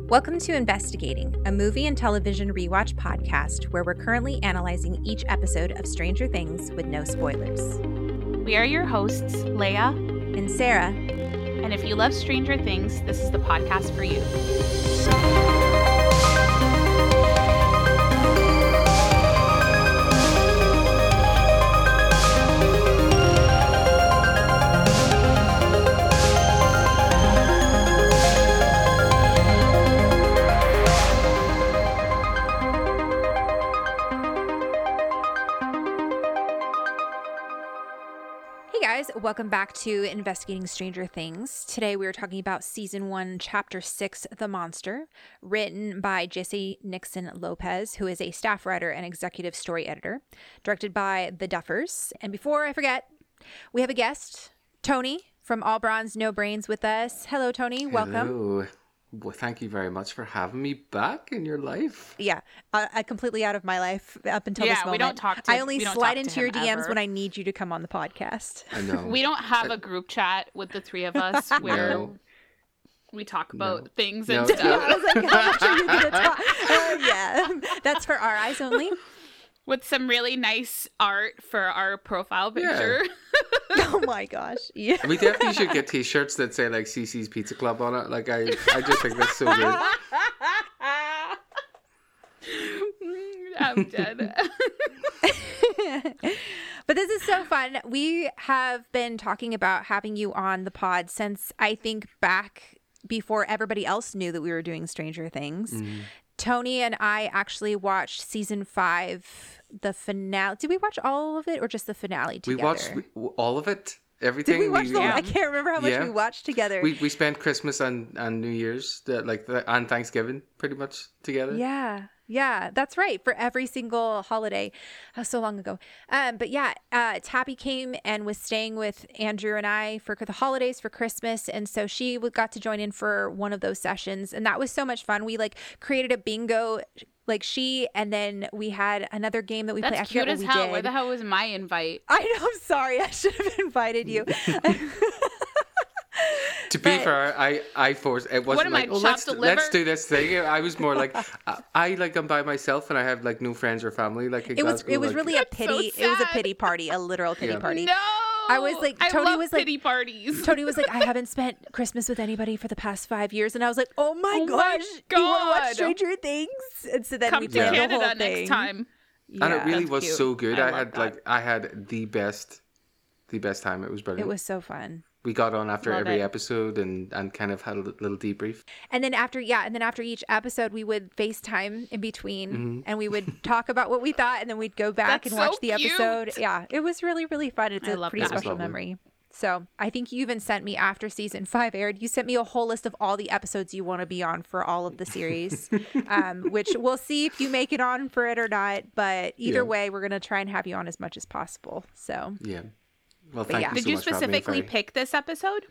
Welcome to Investigating, a movie and television rewatch podcast where we're currently analyzing each episode of Stranger Things with no spoilers. We are your hosts, Leia and Sarah. And if you love Stranger Things, this is the podcast for you. Welcome back to Investigating Stranger Things. Today we are talking about Season 1, Chapter 6, The Monster, written by Jesse Nixon Lopez, who is a staff writer and executive story editor, directed by The Duffers. And before I forget, we have a guest, Tony, from All Bronze, No Brains with us. Hello, Tony. Welcome. Hello. Well, thank you very much for having me back in your life. Yeah, completely out of my life up until this moment. We don't talk to I only slide into your DMs ever. when I need you to come on the podcast. I know. We don't have a group chat with the three of us where we talk about things and stuff. Yeah, I was like, how much are you going to talk? Yeah, that's for our eyes only. With some really nice art for our profile picture. Yeah. Oh my gosh. Yeah. We definitely should get t-shirts that say like CC's Pizza Club on it. Like I just think that's so good. I'm dead. But this is so fun. We have been talking about having you on the pod since I think back before everybody else knew that we were doing Stranger Things. Tony and I actually watched season 5, the finale. Did we watch all of it or just the finale together? We watched all of it. Everything. Did we watch I can't remember how much we watched together. We spent Christmas and New Year's, and Thanksgiving pretty much together. Yeah, that's right. For every single holiday. That was so long ago. But yeah, Tabby came and was staying with Andrew and I for the holidays, for Christmas. And so she got to join in for one of those sessions. And that was so much fun. We created a bingo, and then we had another game that we played. That's cute as hell. Where the hell was my invite? I know. I'm sorry. I should have invited you. To be fair, I forced it. Wasn't like, let's do this thing. I was more like, I'm by myself and I have like no friends or family. Like it was really a pity. So it was a pity party, a literal pity party. No, I was like, Tony was like, pity parties. Tony was like, I haven't spent Christmas with anybody for the past 5 years, and I was like, oh my gosh, God. You want to watch Stranger Things? And so then Come we to played Canada the whole thing next time. Yeah. And it really That's was cute. so good. I I had the best time. It was brilliant. It was so fun. We got on after Love every it. episode and kind of had a little debrief. And then after each episode, we would FaceTime in between, and we would talk about what we thought, and then we'd go back That's and watch so the episode. cute. Yeah, it was really, really fun. It's I a love pretty that. special Lovely. memory. So I think you even sent me after season 5 aired, you sent me a whole list of all the episodes you want to be on for all of the series, which we'll see if you make it on for it or not. But either way, we're going to try and have you on as much as possible. So Yeah. Well, thank you Did so you much for having me. specifically pick this episode?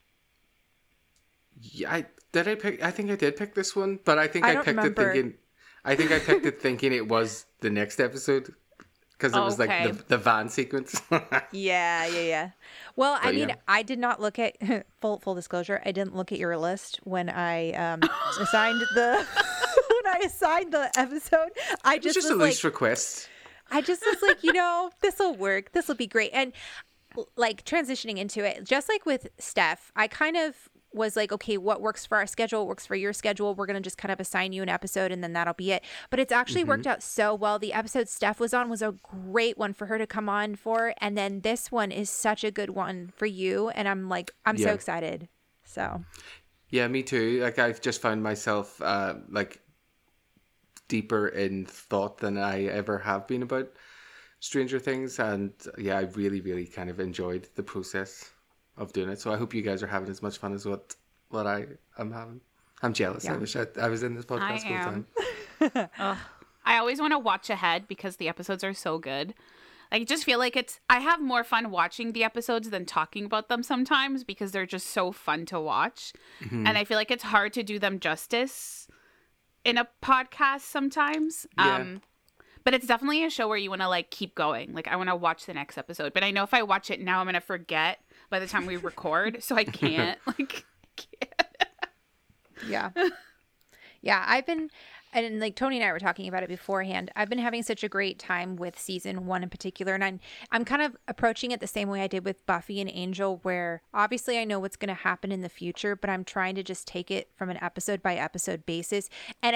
Yeah, I think I did pick this one, but I think I I don't picked remember. it thinking. I think I picked it thinking it was the next episode because it was Okay. like the van sequence. Yeah. Well, I mean, yeah. I did not look at full disclosure. I didn't look at your list when I assigned the episode. I just It's just was a like, loose request. I just was like, this will work. This will be great. And like transitioning into it, just like with Steph, I kind of was like, okay, what works for our schedule works for your schedule. We're going to just kind of assign you an episode and then that'll be it. But it's actually worked out so well. The episode Steph was on was a great one for her to come on for. And then this one is such a good one for you. And I'm so excited. So. Yeah, me too. Like I've just found myself like deeper in thought than I ever have been about Stranger Things, and yeah, I really, really kind of enjoyed the process of doing it. So I hope you guys are having as much fun as what I am having. I'm jealous. Yeah. I wish I was in this podcast full time. I always want to watch ahead because the episodes are so good. I just feel like I have more fun watching the episodes than talking about them sometimes because they're just so fun to watch. And I feel like it's hard to do them justice in a podcast sometimes. Yeah. But it's definitely a show where you want to like keep going. Like I want to watch the next episode, but I know if I watch it now, I'm going to forget by the time we record. So I can't Yeah, and like Tony and I were talking about it beforehand. I've been having such a great time with season 1 in particular, and I'm kind of approaching it the same way I did with Buffy and Angel, where obviously I know what's going to happen in the future, but I'm trying to just take it from an episode by episode basis, and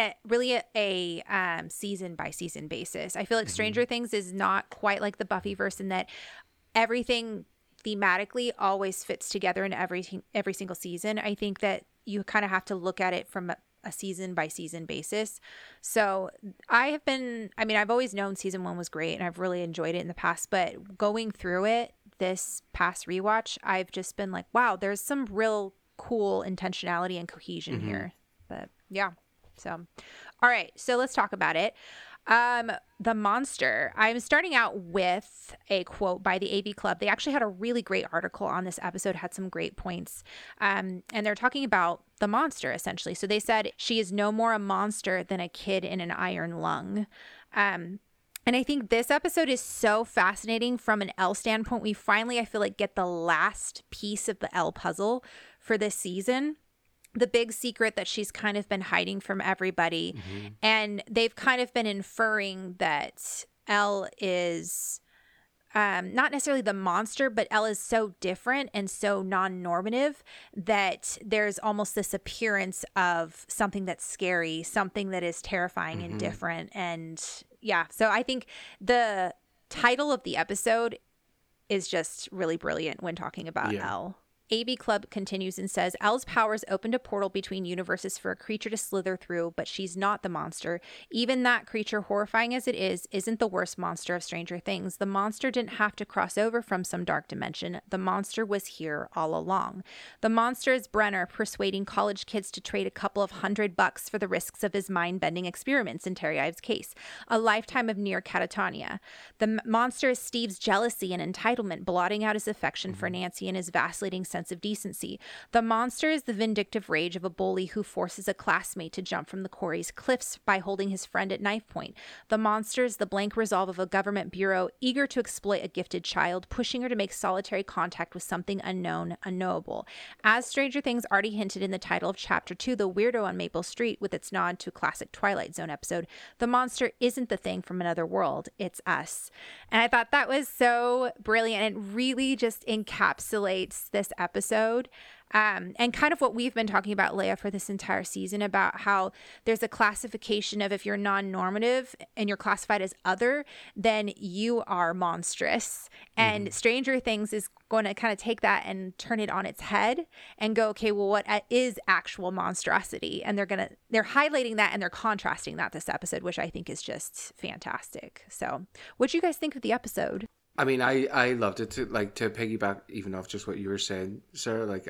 a season by season basis. I feel like Stranger Things is not quite like the Buffyverse in that everything thematically always fits together in every single season. I think that you kind of have to look at it from a season by season basis. So I've always known season 1 was great and I've really enjoyed it in the past, but going through it this past rewatch, I've just been like, wow, there's some real cool intentionality and cohesion here. But yeah. So, all right. So let's talk about it. The monster. I'm starting out with a quote by the AV Club. They actually had a really great article on this episode, had some great points. And they're talking about the monster essentially. So they said she is no more a monster than a kid in an iron lung. And I think this episode is so fascinating from an Elle standpoint. We finally, I feel like, get the last piece of the Elle puzzle for this season. The big secret that she's kind of been hiding from everybody. And they've kind of been inferring that Elle is not necessarily the monster, but Elle is so different and so non-normative that there's almost this appearance of something that's scary, something that is terrifying and different. And yeah, so I think the title of the episode is just really brilliant when talking about Elle. AV Club continues and says, Elle's powers opened a portal between universes for a creature to slither through, but she's not the monster. Even that creature, horrifying as it is, isn't the worst monster of Stranger Things. The monster didn't have to cross over from some dark dimension. The monster was here all along. The monster is Brenner persuading college kids to trade a couple of $100 for the risks of his mind-bending experiments in Terry Ives' case. A lifetime of near catatonia. The monster is Steve's jealousy and entitlement, blotting out his affection for Nancy and his vacillating sense of decency. The monster is the vindictive rage of a bully who forces a classmate to jump from the quarry's cliffs by holding his friend at knife point. The monster is the blank resolve of a government bureau eager to exploit a gifted child, pushing her to make solitary contact with something unknown, unknowable. As Stranger Things already hinted in the title of Chapter 2, The Weirdo on Maple Street, with its nod to a classic Twilight Zone episode, the monster isn't the thing from another world, it's us. And I thought that was so brilliant. It really just encapsulates this episode. And kind of what we've been talking about, Leia, for this entire season, about how there's a classification of if you're non-normative and you're classified as other, then you are monstrous. And Stranger Things is going to kind of take that and turn it on its head and go, okay, well, what is actual monstrosity? And they're highlighting that and they're contrasting that this episode, which I think is just fantastic. So what do you guys think of the episode? I mean, I loved it. To piggyback even off just what you were saying, Sarah. Like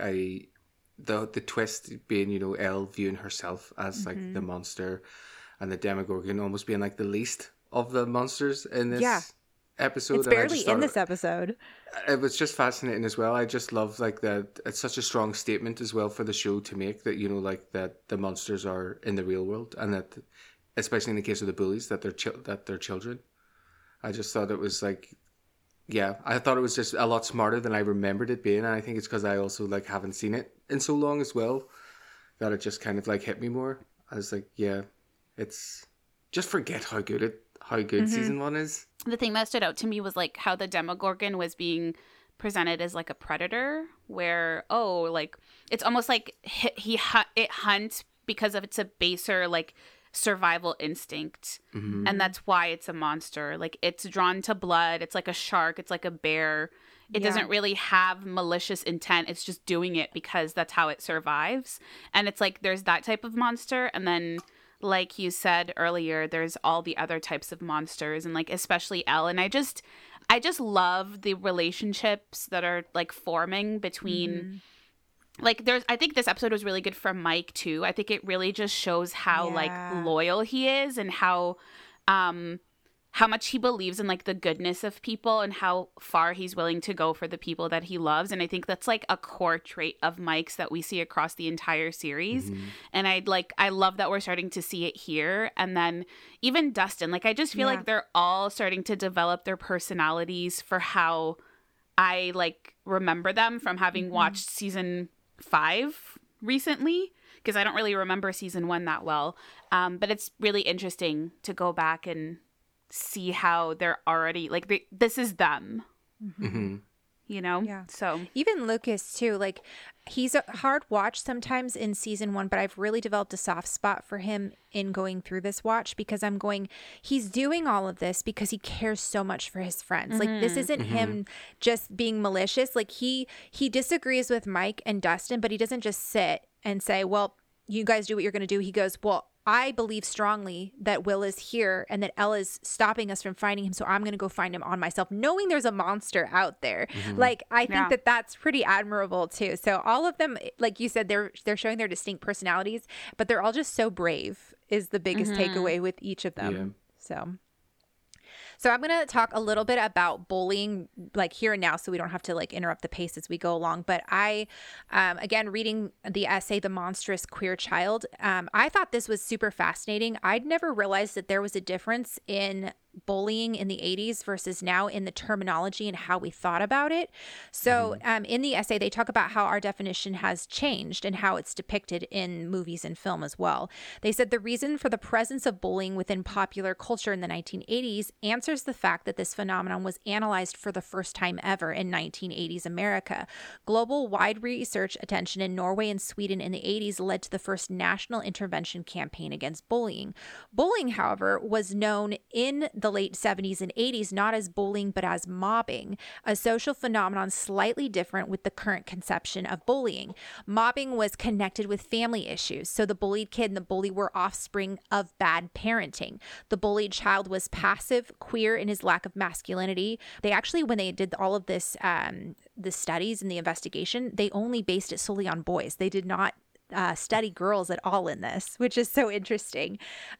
the twist being, Elle viewing herself as like the monster, and the Demogorgon almost being like the least of the monsters in this episode. It's barely in this episode. It was just fascinating as well. I just love like that. It's such a strong statement as well for the show to make that like that the monsters are in the real world, and that especially in the case of the bullies that they're children. I just thought it was like. Yeah, I thought it was just a lot smarter than I remembered it being, and I think it's because I also like haven't seen it in so long as well that it just kind of like hit me more. I was like, yeah, it's just forget how good season 1 is. The thing that stood out to me was like how the Demogorgon was being presented as like a predator, where like it's almost like it hunts because of it's a baser like survival instinct, and that's why it's a monster. Like it's drawn to blood, it's like a shark, it's like a bear. It doesn't really have malicious intent, it's just doing it because that's how it survives. And it's like there's that type of monster, and then like you said earlier, there's all the other types of monsters, and like especially Elle. And I just love the relationships that are like forming between like I think this episode was really good for Mike too. I think it really just shows how like loyal he is, and how much he believes in like the goodness of people, and how far he's willing to go for the people that he loves. And I think that's like a core trait of Mike's that we see across the entire series. And I love that we're starting to see it here. And then even Dustin, like I just feel like they're all starting to develop their personalities for how I like remember them from having watched season 5 recently, because I don't really remember season 1 that well. But it's really interesting to go back and see how they're already like this is them. Mm-hmm. You know? Yeah. So even Lucas too, like he's a hard watch sometimes in season 1, but I've really developed a soft spot for him in going through this watch because he's doing all of this because he cares so much for his friends. Like this isn't him just being malicious. Like he disagrees with Mike and Dustin, but he doesn't just sit and say, well, you guys do what you're going to do. He goes, well, I believe strongly that Will is here and that Ella's stopping us from finding him. So I'm going to go find him on myself, knowing there's a monster out there. Like, I think that that's pretty admirable too. So all of them, like you said, they're showing their distinct personalities, but they're all just so brave is the biggest takeaway with each of them. Yeah. So I'm going to talk a little bit about bullying like here and now so we don't have to like interrupt the pace as we go along. But I, again, reading the essay, The Monstrous Queer Child, I thought this was super fascinating. I'd never realized that there was a difference in bullying in the 80s versus now in the terminology and how we thought about it. So in the essay, they talk about how our definition has changed and how it's depicted in movies and film as well. They said the reason for the presence of bullying within popular culture in the 1980s answers the fact that this phenomenon was analyzed for the first time ever in 1980s America. Global wide research attention in Norway and Sweden in the 80s led to the first national intervention campaign against bullying. Bullying, however, was known in the late 70s and 80s not as bullying but as mobbing, a social phenomenon slightly different with the current conception of bullying. Mobbing was connected with family issues, so the bullied kid and the bully were offspring of bad parenting. The bullied child was passive, queer in his lack of masculinity. They actually, when they did all of this, the studies and the investigation, they only based it solely on boys. They did not study girls at all in this, which is so interesting.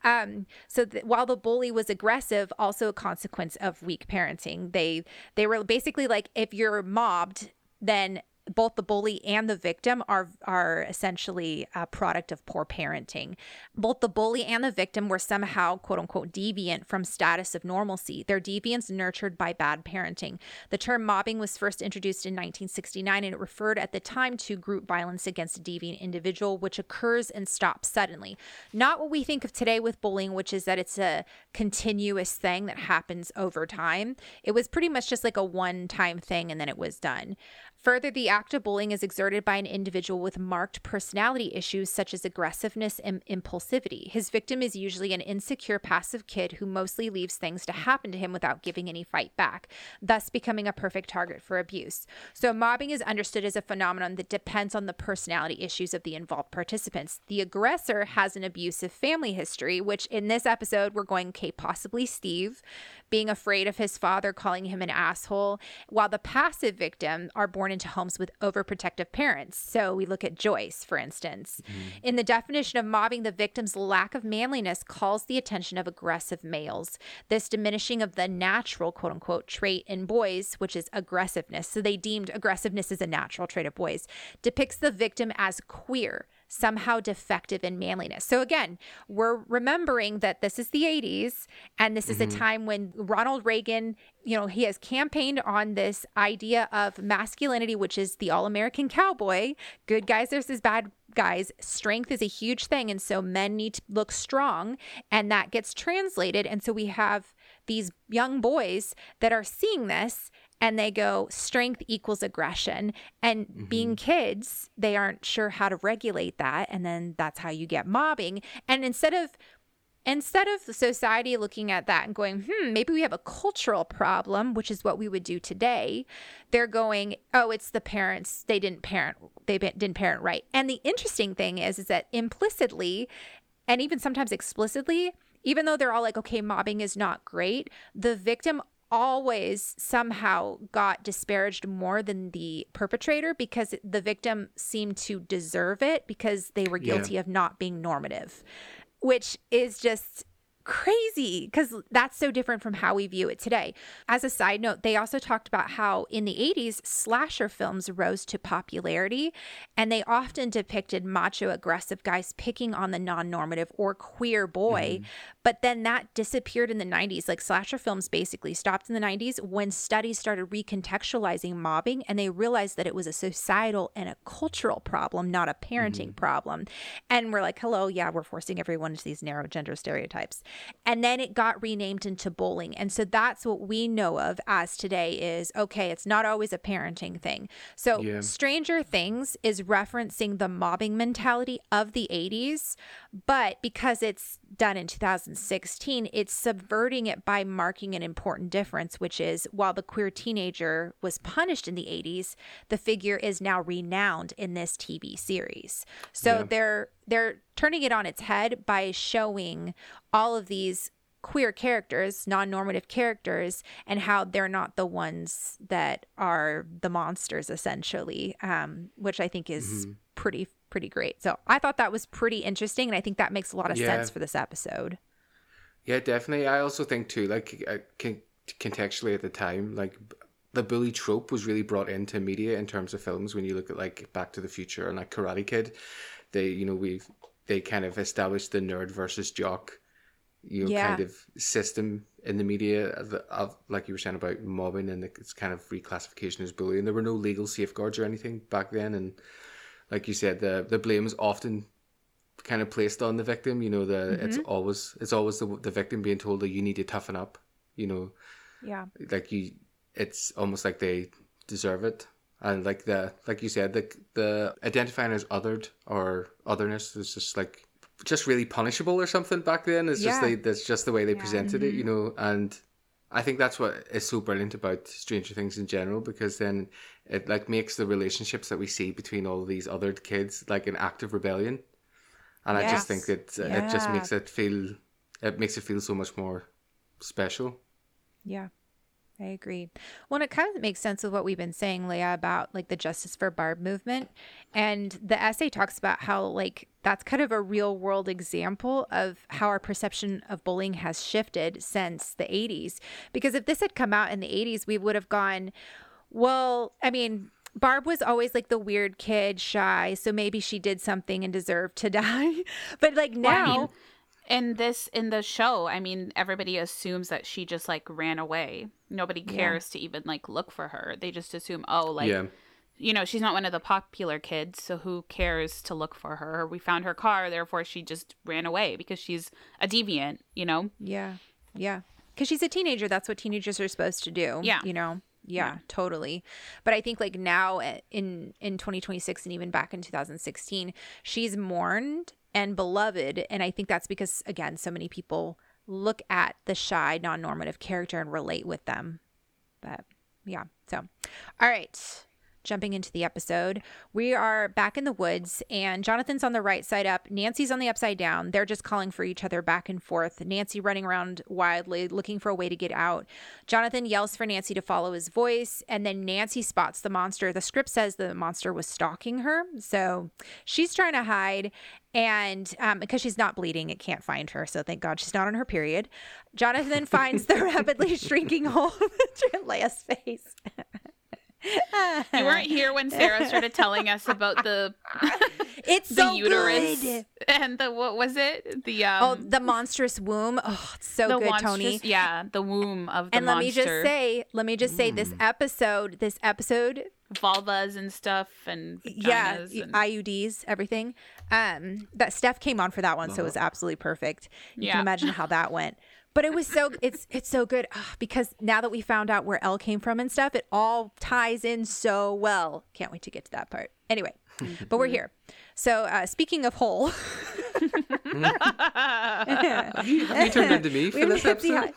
While the bully was aggressive, also a consequence of weak parenting. They were basically like, if you're mobbed, then both the bully and the victim are essentially a product of poor parenting. Both the bully and the victim were somehow, quote unquote, deviant from status of normalcy. Their deviance nurtured by bad parenting. The term mobbing was first introduced in 1969, and it referred at the time to group violence against a deviant individual, which occurs and stops suddenly. Not what we think of today with bullying, which is that it's a continuous thing that happens over time. It was pretty much just like a one-time thing, and then it was done. Further, the act of bullying is exerted by an individual with marked personality issues such as aggressiveness and impulsivity. His victim is usually an insecure, passive kid who mostly leaves things to happen to him without giving any fight back, thus becoming a perfect target for abuse. So mobbing is understood as a phenomenon that depends on the personality issues of the involved participants. The aggressor has an abusive family history, which in this episode we're going, okay, possibly Steve, being afraid of his father calling him an asshole, while the passive victim are born into homes with overprotective parents. So we look at Joyce, for instance. In the definition of mobbing, the victim's lack of manliness calls the attention of aggressive males. This diminishing of the natural, quote unquote, trait in boys, which is aggressiveness, so they deemed aggressiveness as a natural trait of boys, depicts the victim as queer, somehow defective in manliness. So again, we're remembering that this is the 80s, and this is a time when Ronald Reagan, he has campaigned on this idea of masculinity, which is the all-American cowboy, good guys versus bad guys. Strength is a huge thing, and so men need to look strong, and that gets translated. And so we have these young boys that are seeing this, and they go, strength equals aggression. And being kids, they aren't sure how to regulate that. And then that's how you get mobbing. And instead of society looking at that and going, maybe we have a cultural problem, which is what we would do today, they're going, oh, it's the parents. They didn't parent right. And the interesting thing is that implicitly, and even sometimes explicitly, even though they're all like, okay, mobbing is not great, the victim always somehow got disparaged more than the perpetrator because the victim seemed to deserve it because they were guilty of not being normative, which is just crazy because that's so different from how we view it today. As a side note, they also talked about how in the 80s, slasher films rose to popularity, and they often depicted macho, aggressive guys picking on the non-normative or queer boy. But then that disappeared in the 90s. Like, slasher films basically stopped in the 90s when studies started recontextualizing mobbing, and they realized that it was a societal and a cultural problem, not a parenting problem. And we're like, hello, yeah, we're forcing everyone into these narrow gender stereotypes. And then it got renamed into bullying. And so that's what we know of as today is, okay, it's not always a parenting thing. So Stranger Things is referencing the mobbing mentality of the 80s, but because it's done in 2016, it's subverting it by marking an important difference, which is while the queer teenager was punished in the 80s, the figure is now renowned in this TV series. So they're turning it on its head by showing all of these queer characters, non-normative characters, and how they're not the ones that are the monsters, essentially, which I think is pretty great. So I thought that was pretty interesting, and I think that makes a lot of sense for this episode. Yeah, definitely. I also think too, like, contextually at the time, like, the bully trope was really brought into media in terms of films. When you look at like Back to the Future and like Karate Kid, they kind of established the nerd versus jock, kind of system in the media of like you were saying about mobbing and its kind of reclassification as bullying. There were no legal safeguards or anything back then, and like you said, the blame is often kind of placed on the victim. It's always the victim being told that you need to toughen up. It's almost like they deserve it. And like you said, the identifying as othered or otherness is just really punishable or something back then. It's that's just the way they presented it, and I think that's what is so brilliant about Stranger Things in general, because then it like makes the relationships that we see between all of these othered kids like an act of rebellion. And I just think that it just makes it feel so much more special. Yeah. I agree. Well, and it kind of makes sense with what we've been saying, Leah, about like the Justice for Barb movement. And the essay talks about how like that's kind of a real world example of how our perception of bullying has shifted since the 80s. Because if this had come out in the 80s, we would have gone, well, I mean, Barb was always like the weird kid, shy, so maybe she did something and deserved to die. But like now... In the show, I mean, everybody assumes that she just like ran away. Nobody cares to even like look for her. They just assume, she's not one of the popular kids, so who cares to look for her? We found her car, therefore she just ran away because she's a deviant, Yeah. Yeah. Because she's a teenager. That's what teenagers are supposed to do. Yeah. Yeah, totally. But I think like now in 2026 and even back in 2016, she's mourned and beloved. And I think that's because, again, so many people look at the shy, non-normative character and relate with them. But yeah, so all right. Jumping into the episode, we are back in the woods and Jonathan's on the right side up. Nancy's on the upside down. They're just calling for each other back and forth. Nancy running around wildly, looking for a way to get out. Jonathan yells for Nancy to follow his voice. And then Nancy spots the monster. The script says the monster was stalking her. So she's trying to hide. And because she's not bleeding, it can't find her. So thank God she's not on her period. Jonathan finds the rapidly shrinking hole in Leia's face. You weren't here when Sarah started telling us about the it's the so uterus good. And the what was it? The the monstrous womb. Oh, it's so good, Tony. Yeah, the womb of the and monster. Let me just say this episode vulvas and stuff and vaginas and IUDs, everything. That Steph came on for that one, so it was absolutely perfect. You can imagine how that went. But it was it's so good because now that we found out where Elle came from and stuff, it all ties in so well. Can't wait to get to that part. Anyway, but we're here. So speaking of hole. have you turned into me for this episode?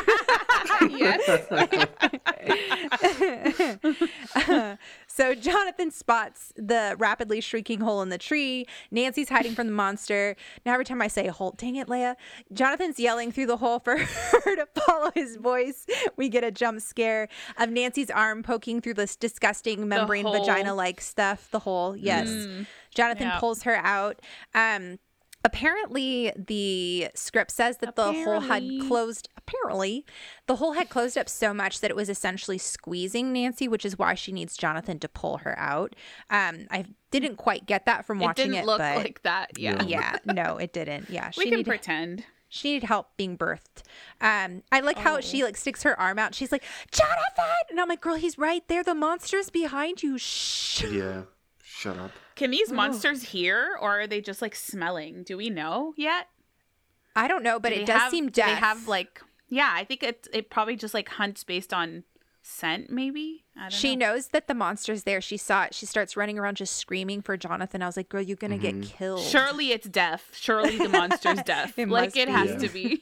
So Jonathan spots the rapidly shrinking hole in the tree. Nancy's hiding from the monster. Now every time I say hole, dang it, Leia. Jonathan's yelling through the hole for her to follow his voice. We get a jump scare of Nancy's arm poking through this disgusting membrane vagina-like stuff. The hole, yes. Jonathan pulls her out. Apparently, the script says that the hole had closed. Apparently, the hole had closed up so much that it was essentially squeezing Nancy, which is why she needs Jonathan to pull her out. I didn't quite get that from watching it. It didn't look but like that. Yeah. Yeah. No, it didn't. Yeah. We can pretend. She needed help being birthed. I like how she like sticks her arm out. She's like, Jonathan! And I'm like, girl, he's right there. The monster's behind you. Shh. Yeah. Shut up. Can these monsters hear, or are they just like smelling? Do we know yet? I don't know, but it does seem deaf. They have like, yeah, I think it probably just like hunts based on scent, maybe. I don't know. She knows that the monster's there. She saw it. She starts running around just screaming for Jonathan. I was like, girl, you're going to get killed. Surely it's deaf. Surely the monster's deaf. Like it has to be.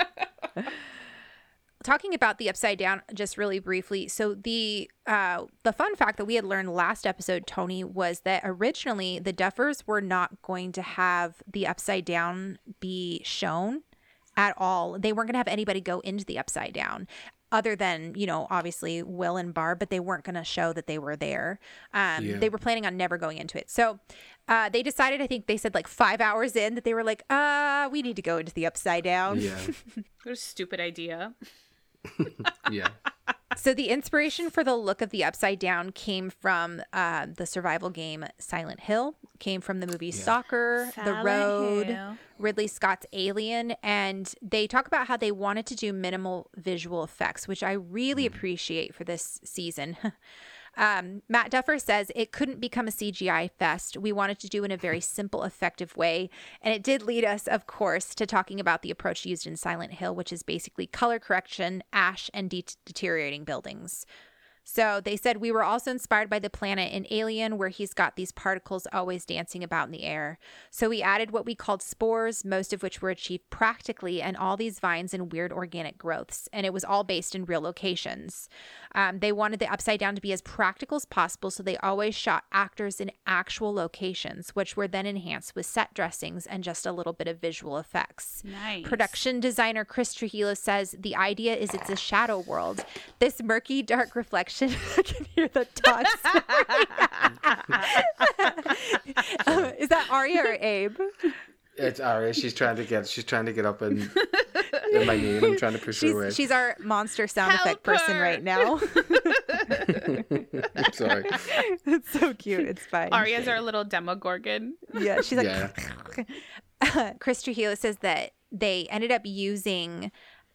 Talking about the Upside Down just really briefly. So the fun fact that we had learned last episode, Tony, was that originally the Duffers were not going to have the Upside Down be shown at all. They weren't going to have anybody go into the Upside Down other than, you know, obviously Will and Barb, but they weren't going to show that they were there. They were planning on never going into it. So they decided, I think they said like 5 hours in, that they were like, we need to go into the Upside Down. Yeah. What a stupid idea. Yeah. So the inspiration for the look of the Upside Down came from the survival game Silent Hill, came from the movie Stalker, The Road, Ridley Scott's Alien, and they talk about how they wanted to do minimal visual effects, which I really appreciate for this season. Matt Duffer says it couldn't become a CGI fest. We wanted to do it in a very simple, effective way. And it did lead us, of course, to talking about the approach used in Silent Hill, which is basically color correction, ash, and deteriorating buildings. So they said we were also inspired by the planet in Alien, where he's got these particles always dancing about in the air. So we added what we called spores, most of which were achieved practically, and all these vines and weird organic growths. And it was all based in real locations. They wanted the Upside Down to be as practical as possible, so they always shot actors in actual locations, which were then enhanced with set dressings and just a little bit of visual effects. Nice. Production designer Chris Trujillo says the idea is it's a shadow world. This murky, dark reflection. I can hear the dogs. Is that Aria or Abe? It's Aria. She's trying to get up in my name. I'm trying to push her away. She's our monster sound effect person right now. I'm sorry. It's so cute. It's fine. Aria's our little Demogorgon. Yeah, she's like. Chris Trujillo says that they ended up using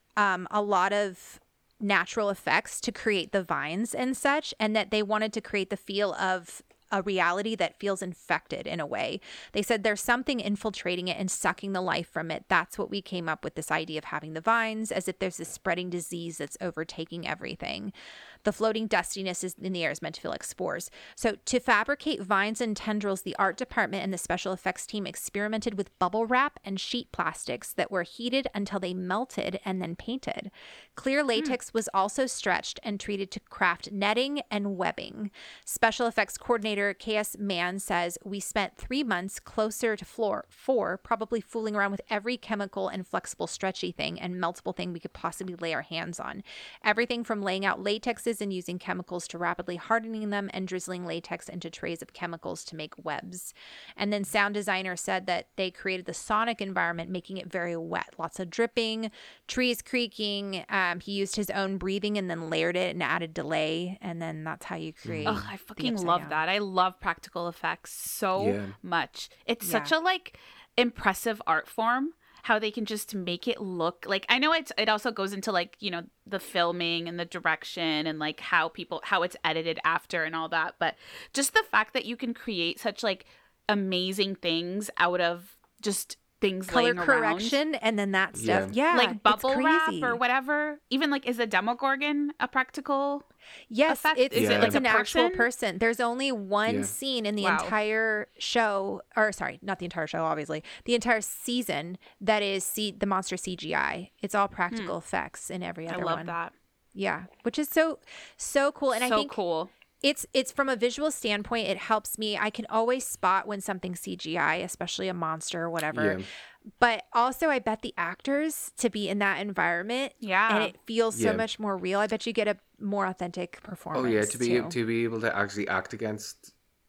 a lot of natural effects to create the vines and such, and that they wanted to create the feel of a reality that feels infected in a way. They said there's something infiltrating it and sucking the life from it. That's what we came up with, this idea of having the vines, as if there's this spreading disease that's overtaking everything. The floating dustiness in the air is meant to feel like spores. So to fabricate vines and tendrils, the art department and the special effects team experimented with bubble wrap and sheet plastics that were heated until they melted and then painted. Clear latex was also stretched and treated to craft netting and webbing. Special effects coordinator K.S. Mann says, we spent 3 months closer to floor 4, probably fooling around with every chemical and flexible stretchy thing and meltable thing we could possibly lay our hands on. Everything from laying out latexes and using chemicals to rapidly hardening them and drizzling latex into trays of chemicals to make webs. And then sound designer said that they created the sonic environment, making it very wet. Lots of dripping, trees creaking. He used his own breathing and then layered it and added delay. And then that's how you create. Oh, I fucking love that. I love practical effects so much. It's such a like impressive art form. How they can just make it look like, I know it also goes into like, you know, the filming and the direction and like how it's edited after and all that. But just the fact that you can create such like amazing things out of just things color laying correction around. And then that stuff. Yeah. Like bubble wrap or whatever. Even like, is a Demogorgon a practical? Yes, effect? it's like an actual person? person. There's only one scene in the entire show, or sorry, not the entire show, obviously, the entire season that is the monster CGI. It's all practical effects in every other one. I love that. Yeah, which is so cool. And I think cool. It's from a visual standpoint, it helps me. I can always spot when something's CGI, especially a monster or whatever. Yeah. But also, I bet the actors to be in that environment, and it feels so much more real. I bet you get a more authentic performance. Oh yeah, to be able to actually act against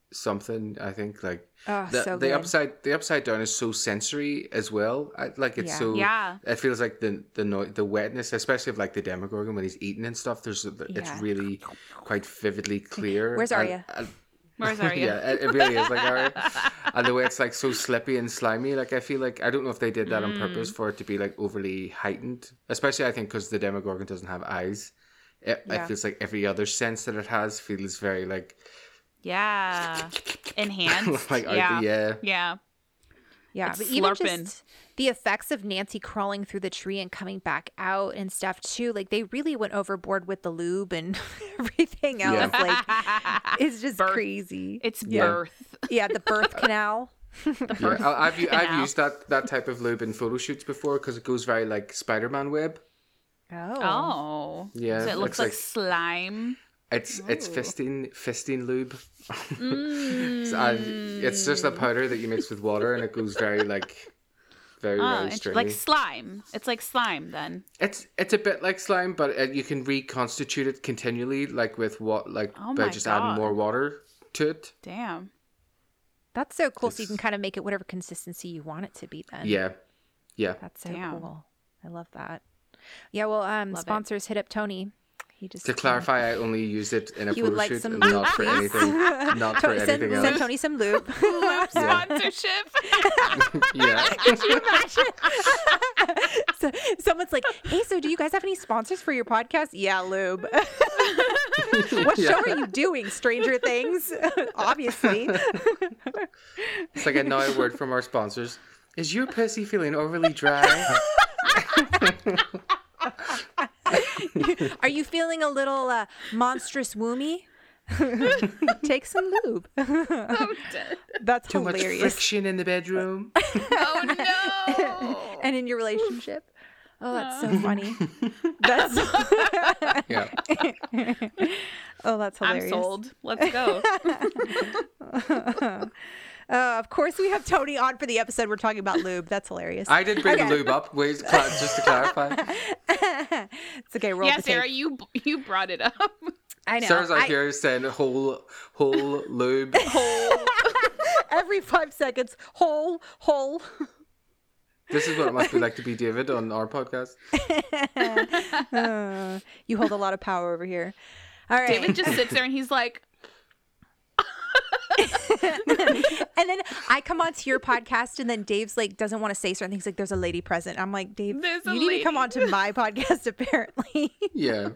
something. I think like Oh, the so the good. upside down is so sensory as well. Like it's Yeah. so Yeah. It feels like the wetness, especially of like the Demogorgon when he's eating and stuff. It's Yeah. really quite vividly clear. Where's Arya? Where's Arya? Yeah, it really is like Arya. And the way it's like so slippy and slimy. Like I feel like I don't know if they did that on purpose for it to be like overly heightened. Especially I think because the Demogorgon doesn't have eyes. It feels like every other sense that it has feels very like Yeah. Enhanced. like yeah. yeah. Yeah, It's but even slurping. just the effects of Nancy crawling through the tree and coming back out and stuff too, like they really went overboard with the lube and everything else. Yeah. Like it's just Birth. crazy. It's Yeah. birth. Yeah, the birth canal. Yeah, I've Canal. used that type of lube in photo shoots before because it goes very like Spider-Man web. Oh. Oh. Yeah, So it looks looks like slime. It's fisting lube. Mm. It's just a powder that you mix with water and it goes very like very stringy. Like slime. It's like slime then. It's a bit like slime, but you can reconstitute it continually, like with Oh by my just adding God. more water to it. Damn. That's so cool. So you can kind of make it whatever consistency you want it to be then. Yeah. That's so Damn. cool. I love that. Yeah, well, it. sponsors hit up Tony. He just To clarify, I only used it in a He would photo like shoot some and not for anything. Not for Tony, send anything else. Tony some lube. Lube sponsorship. Yeah. So, someone's like, "Hey, so do you guys have any sponsors for your podcast?" Yeah, lube. What show are you doing? Stranger Things, obviously. It's like a now word from our sponsors. Is your pussy feeling overly dry? Are you feeling a little monstrous woomy? Take some lube. I'm dead. That's Too much hilarious. friction in the bedroom? Oh no. And in your relationship. Oh, that's so funny. That's Yeah. oh, that's I'm hilarious. sold. Let's go. Of course, we have Tony on for the episode. We're talking about lube. That's hilarious. I did bring Okay. the lube up. Wait, just to clarify. It's okay. Roll Yeah, the Sarah, tape. you brought it up. I know. Sarah's out I- here saying whole lube. every 5 seconds. Hole. This is what it must be like to be David on our podcast. You hold a lot of power over here. All right. David just sits there and he's like, And then I come onto your podcast, and then Dave's like doesn't want to say certain things. Like, there's a lady present. I'm like, Dave, There's you a need to come lady. onto my podcast. Apparently, Yeah.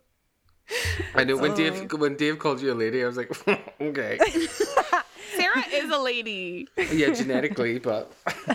I know when Dave called you a lady, I was like, okay. Sarah is a lady. Yeah, genetically, but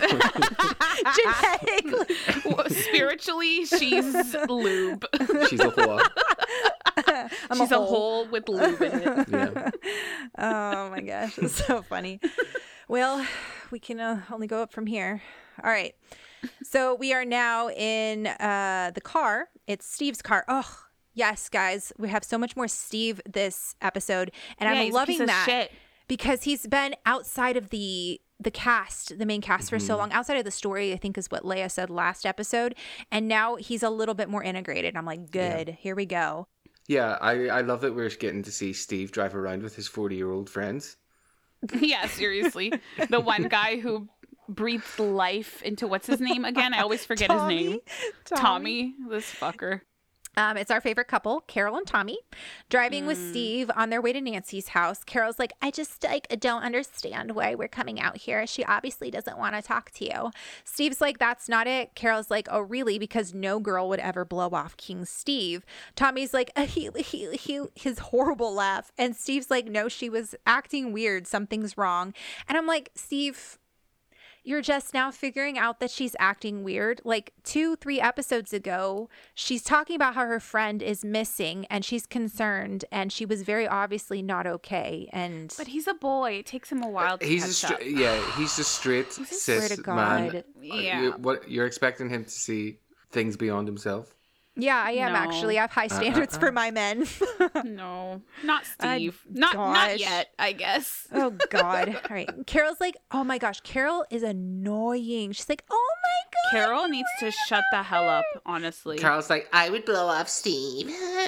genetically. Spiritually, she's lube. she's a whore. She's a hole with lube in it. Yeah. Oh my gosh, it's so funny. Well, we can only go up from here. All right. So we are now in the car. It's Steve's car. Oh, yes, guys. We have so much more Steve this episode. And Yeah, I'm he's a loving piece of that shit. because he's been outside of the cast, the main cast for so long, outside of the story, I think is what Leia said last episode. And now he's a little bit more integrated. I'm like, good, here we go. Yeah, I love that we're getting to see Steve drive around with his 40-year-old friends. Yeah, seriously. The one guy who breathed life into what's his name again? I always forget his name. Tommy. This fucker. It's our favorite couple, Carol and Tommy, driving with Steve on their way to Nancy's house. Carol's like, I just don't understand why we're coming out here. She obviously doesn't want to talk to you. Steve's like, that's not it. Carol's like, oh, really? Because no girl would ever blow off King Steve. Tommy's like, his horrible laugh. And Steve's like, no, she was acting weird. Something's wrong. And I'm like, Steve, you're just now figuring out that she's acting weird. Like 2-3 episodes ago, she's talking about how her friend is missing and she's concerned and she was very obviously not okay. And But he's a boy. It takes him a while to He's catch up. he's a straight swear cis to man. God. Yeah. You're expecting him to see things beyond himself? yeah, I am No. actually. I have high standards for my men. No, not I- Steve. Not gosh. yet, I guess. Oh God. All right. Carol's like, oh my gosh, Carol is annoying. She's like, oh my Carol needs to shut the hell up, honestly. Carol's like, I would blow off Steve.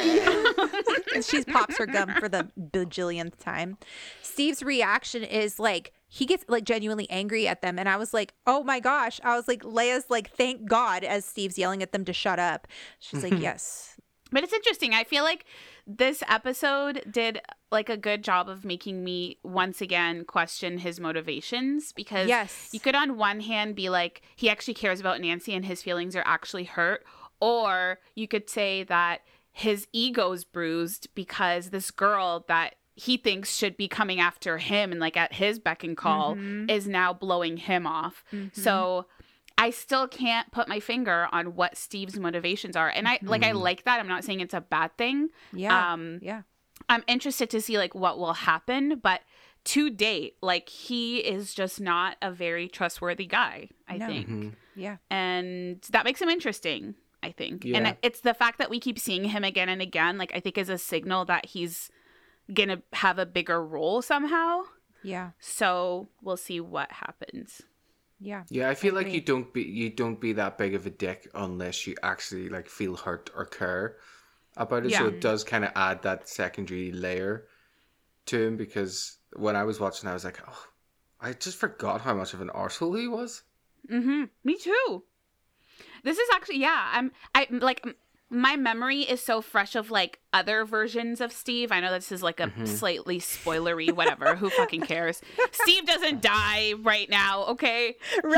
She pops her gum for the bajillionth time. Steve's reaction is like, he gets like genuinely angry at them. And I was like, oh my gosh. I was like, Leia's like, thank God, as Steve's yelling at them to shut up. She's like, yes. But it's interesting. I feel like this episode did like a good job of making me once again question his motivations, because Yes. you could on one hand be like, he actually cares about Nancy and his feelings are actually hurt. Or you could say that his ego's bruised because this girl that he thinks should be coming after him and like at his beck and call is now blowing him off. So I still can't put my finger on what Steve's motivations are. And I like that. I'm not saying it's a bad thing. Yeah. Yeah. I'm interested to see like what will happen, but to date, like he is just not a very trustworthy guy, I think. Yeah. And that makes him interesting, I think. Yeah. And it's the fact that we keep seeing him again and again, like I think is a signal that he's gonna have a bigger role somehow. Yeah. So we'll see what happens. Yeah. Yeah, I feel like you don't be that big of a dick unless you actually like feel hurt or care about it. So it does kind of add that secondary layer to him, because when I was watching, I was like, oh, I just forgot how much of an arsehole he was. Me too. This is actually, I like, my memory is so fresh of like other versions of Steve. I know this is like a slightly spoilery, whatever. Who fucking cares? Steve doesn't die right now, okay?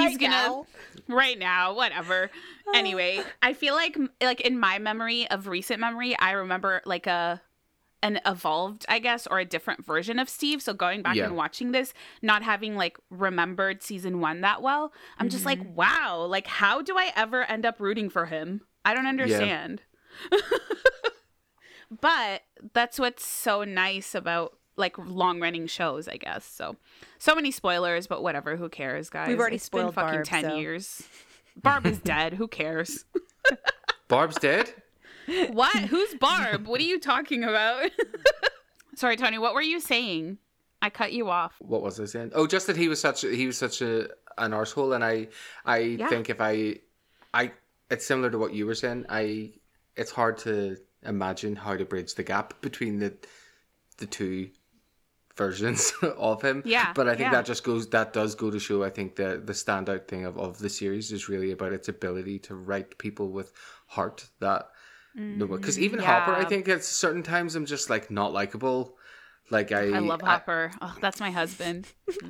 Right now, whatever. Anyway, I feel like in my memory of recent memory, I remember like an evolved, I guess, or a different version of Steve. So going back and watching this, not having like remembered season 1 that well, I'm just like, wow, like how do I ever end up rooting for him? I don't understand. Yeah. But that's what's so nice about like long running shows, I guess. So many spoilers, but whatever, who cares, guys? We've already it's spoiled been fucking Barb, 10 so. years. Barb is dead. Who cares? Barb's dead? What? Who's Barb? What are you talking about? Sorry, Tony, what were you saying? I cut you off. What was I saying? Oh, just that he was such an arsehole, and I think if I it's similar to what you were saying. It's hard to imagine how to bridge the gap between the two versions of him. Yeah. But I think that does go to show, I think the standout thing of the series is really about its ability to write people with heart that because even Hopper, I think at certain times I'm just like not likable. Like I love Hopper. Oh, that's my husband.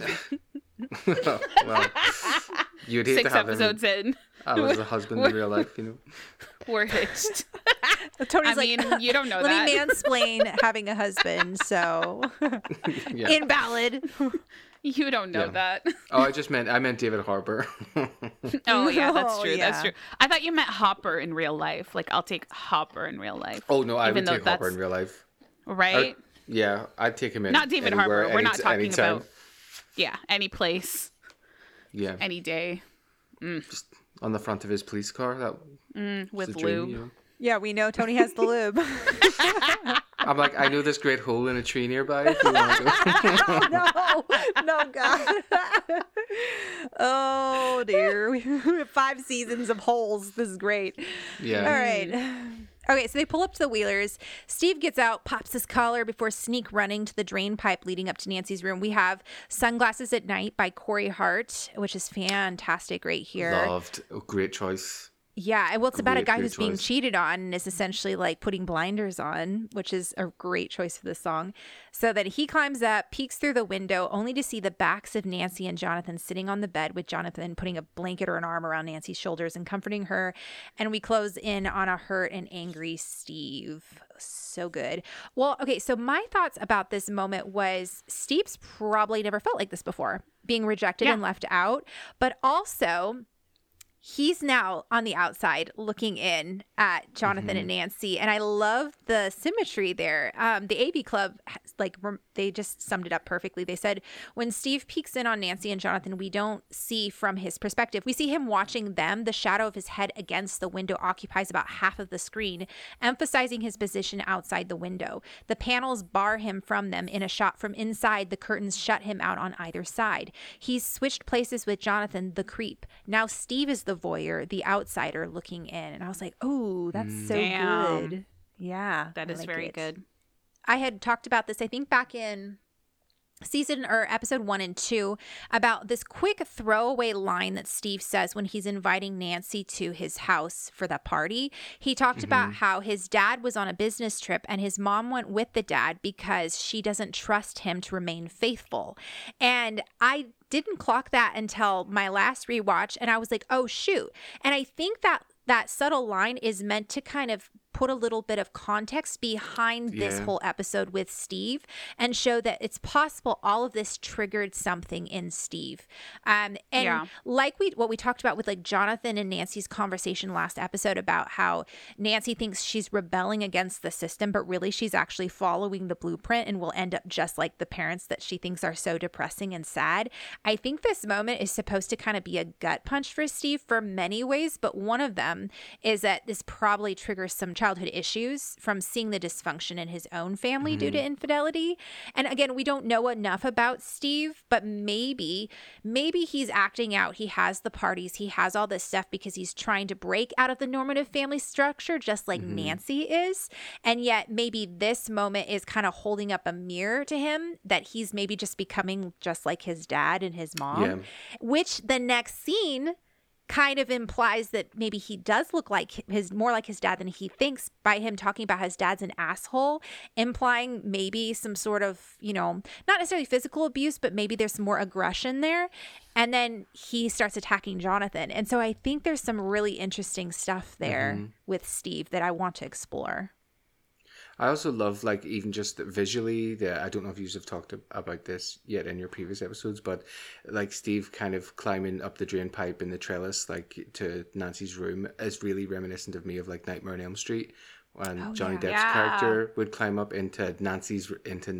Well, you'd hate 6 to have episodes him in. as a husband in real life, you know. We're hitched. Tony's I mean, you don't know let that. me mansplain having a husband, so invalid. You don't know that. Oh, I meant David Harbour. Oh, yeah, that's true. yeah. That's true. I thought you meant Hopper in real life. Like, I'll take Hopper in real life. Oh, no, I Even would though take Harbour in that's- real life. Right? Yeah, I'd take him in. Not David anywhere, Harbour. We're not talking anytime. about, any place, Yeah, any day. just on the front of his police car. That With was the dream, lube. you know? Yeah, we know Tony has the lube. I'm like, I know this great hole in a tree nearby. If you want to go. no, God. Oh, dear. We have 5 seasons of holes. This is great. Yeah. All right. Okay, so they pull up to the Wheelers. Steve gets out, pops his collar before sneak running to the drain pipe leading up to Nancy's room. We have Sunglasses at Night by Corey Hart, which is fantastic right here. Loved. Oh, great choice. Yeah, and well, it's about a guy Great who's being choice. cheated on and is essentially like putting blinders on, which is a great choice for this song. So that he climbs up, peeks through the window, only to see the backs of Nancy and Jonathan sitting on the bed, with Jonathan putting a blanket or an arm around Nancy's shoulders and comforting her. And we close in on a hurt and angry Steve. So good. Well, okay, so my thoughts about this moment was Steve's probably never felt like this before, being rejected and left out, but also he's now on the outside looking in at Jonathan and Nancy. And I love the symmetry there. The AV Club, they just summed it up perfectly. They said, when Steve peeks in on Nancy and Jonathan, we don't see from his perspective. We see him watching them. The shadow of his head against the window occupies about half of the screen, emphasizing his position outside the window. The panels bar him from them. In a shot from inside, the curtains shut him out on either side. He's switched places with Jonathan, the creep. Now Steve is the the voyeur, the outsider looking in. And I was like, oh, that's so Damn. good. Yeah. That is very good. I had talked about this, I think, back in season or episode 1 and 2 about this quick throwaway line that Steve says when he's inviting Nancy to his house for the party. He talked about how his dad was on a business trip and his mom went with the dad because she doesn't trust him to remain faithful. And I didn't clock that until my last rewatch, and I was like, oh shoot. And I think that subtle line is meant to kind of put a little bit of context behind this whole episode with Steve and show that it's possible all of this triggered something in Steve. Like what we talked about with like Jonathan and Nancy's conversation last episode about how Nancy thinks she's rebelling against the system, but really she's actually following the blueprint and will end up just like the parents that she thinks are so depressing and sad. I think this moment is supposed to kind of be a gut punch for Steve for many ways, but one of them is that this probably triggers some childhood issues from seeing the dysfunction in his own family due to infidelity. And again, we don't know enough about Steve, but maybe he's acting out. He has the parties, he has all this stuff because he's trying to break out of the normative family structure, just like Nancy is. And yet maybe this moment is kind of holding up a mirror to him that he's maybe just becoming just like his dad and his mom, which the next scene kind of implies that maybe he does look like more like his dad than he thinks by him talking about his dad's an asshole, implying maybe some sort of, not necessarily physical abuse, but maybe there's some more aggression there. And then he starts attacking Jonathan. And so I think there's some really interesting stuff there with Steve that I want to explore. I also love, like, even just visually, I don't know if you have talked about this yet in your previous episodes, but like Steve kind of climbing up the drain pipe in the trellis, like to Nancy's room, is really reminiscent of me of like Nightmare on Elm Street. And Johnny Depp's character would climb up into Nancy's in that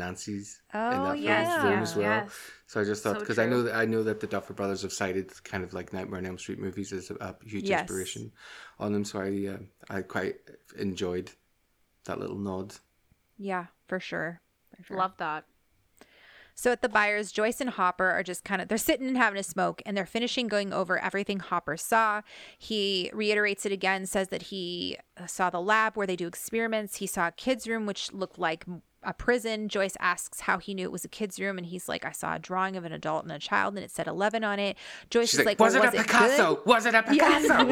room as well. Yes. So I just thought, because I know that the Duffer Brothers have cited kind of like Nightmare on Elm Street movies as a huge inspiration on them. So I quite enjoyed that little nod. Yeah, for sure. Love that. So at the Byers, Joyce and Hopper are just they're sitting and having a smoke, and they're finishing going over everything Hopper saw. He reiterates it again, says that he saw the lab where they do experiments. He saw a kid's room, which looked like a prison. Joyce asks how he knew it was a kid's room, and he's like, I saw a drawing of an adult and a child, and it said 11 on it. Joyce is like, was it a Picasso? Was it a Picasso?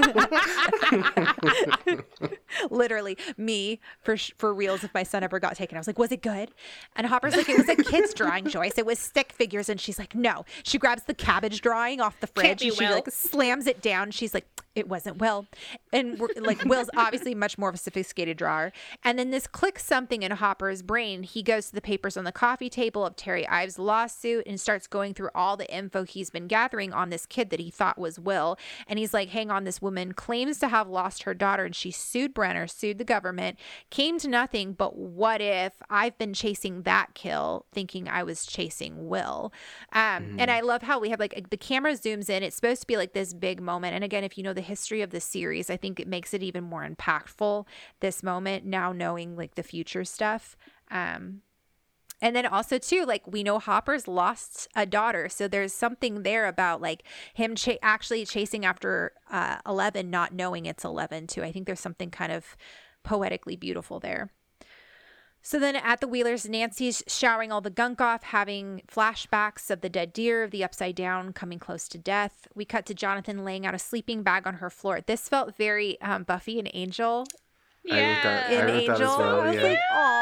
Literally, me, for reals, if my son ever got taken, I was like, was it good? And Hopper's like, it was a kid's drawing, Joyce. It was stick figures. And she's like, no. She grabs the cabbage drawing off the fridge, and she like slams it down. She's like, it wasn't Will. And we're like, Will's obviously much more of a sophisticated drawer. And then this clicks something in Hopper's brain. He goes to the papers on the coffee table of Terry Ives' lawsuit and starts going through all the info he's been gathering on this kid that he thought was Will. And he's like, hang on, this woman claims to have lost her daughter, and she sued Brenner, sued the government, came to nothing. But what if I've been chasing that kill, thinking I was chasing Will? And I love how we have like the camera zooms in. It's supposed to be like this big moment. And again, if you know the history of the series, I think it makes it even more impactful, this moment, now knowing like the future stuff. And then also too, like we know Hopper's lost a daughter, so there's something there about like him actually chasing after 11, not knowing it's 11 too. I think there's something kind of poetically beautiful there. So then at the Wheelers, Nancy's showering all the gunk off, having flashbacks of the dead deer, of the upside down, coming close to death. We cut to Jonathan laying out a sleeping bag on her floor. This felt very Buffy and Angel. Yeah, I wrote that as well. I was like,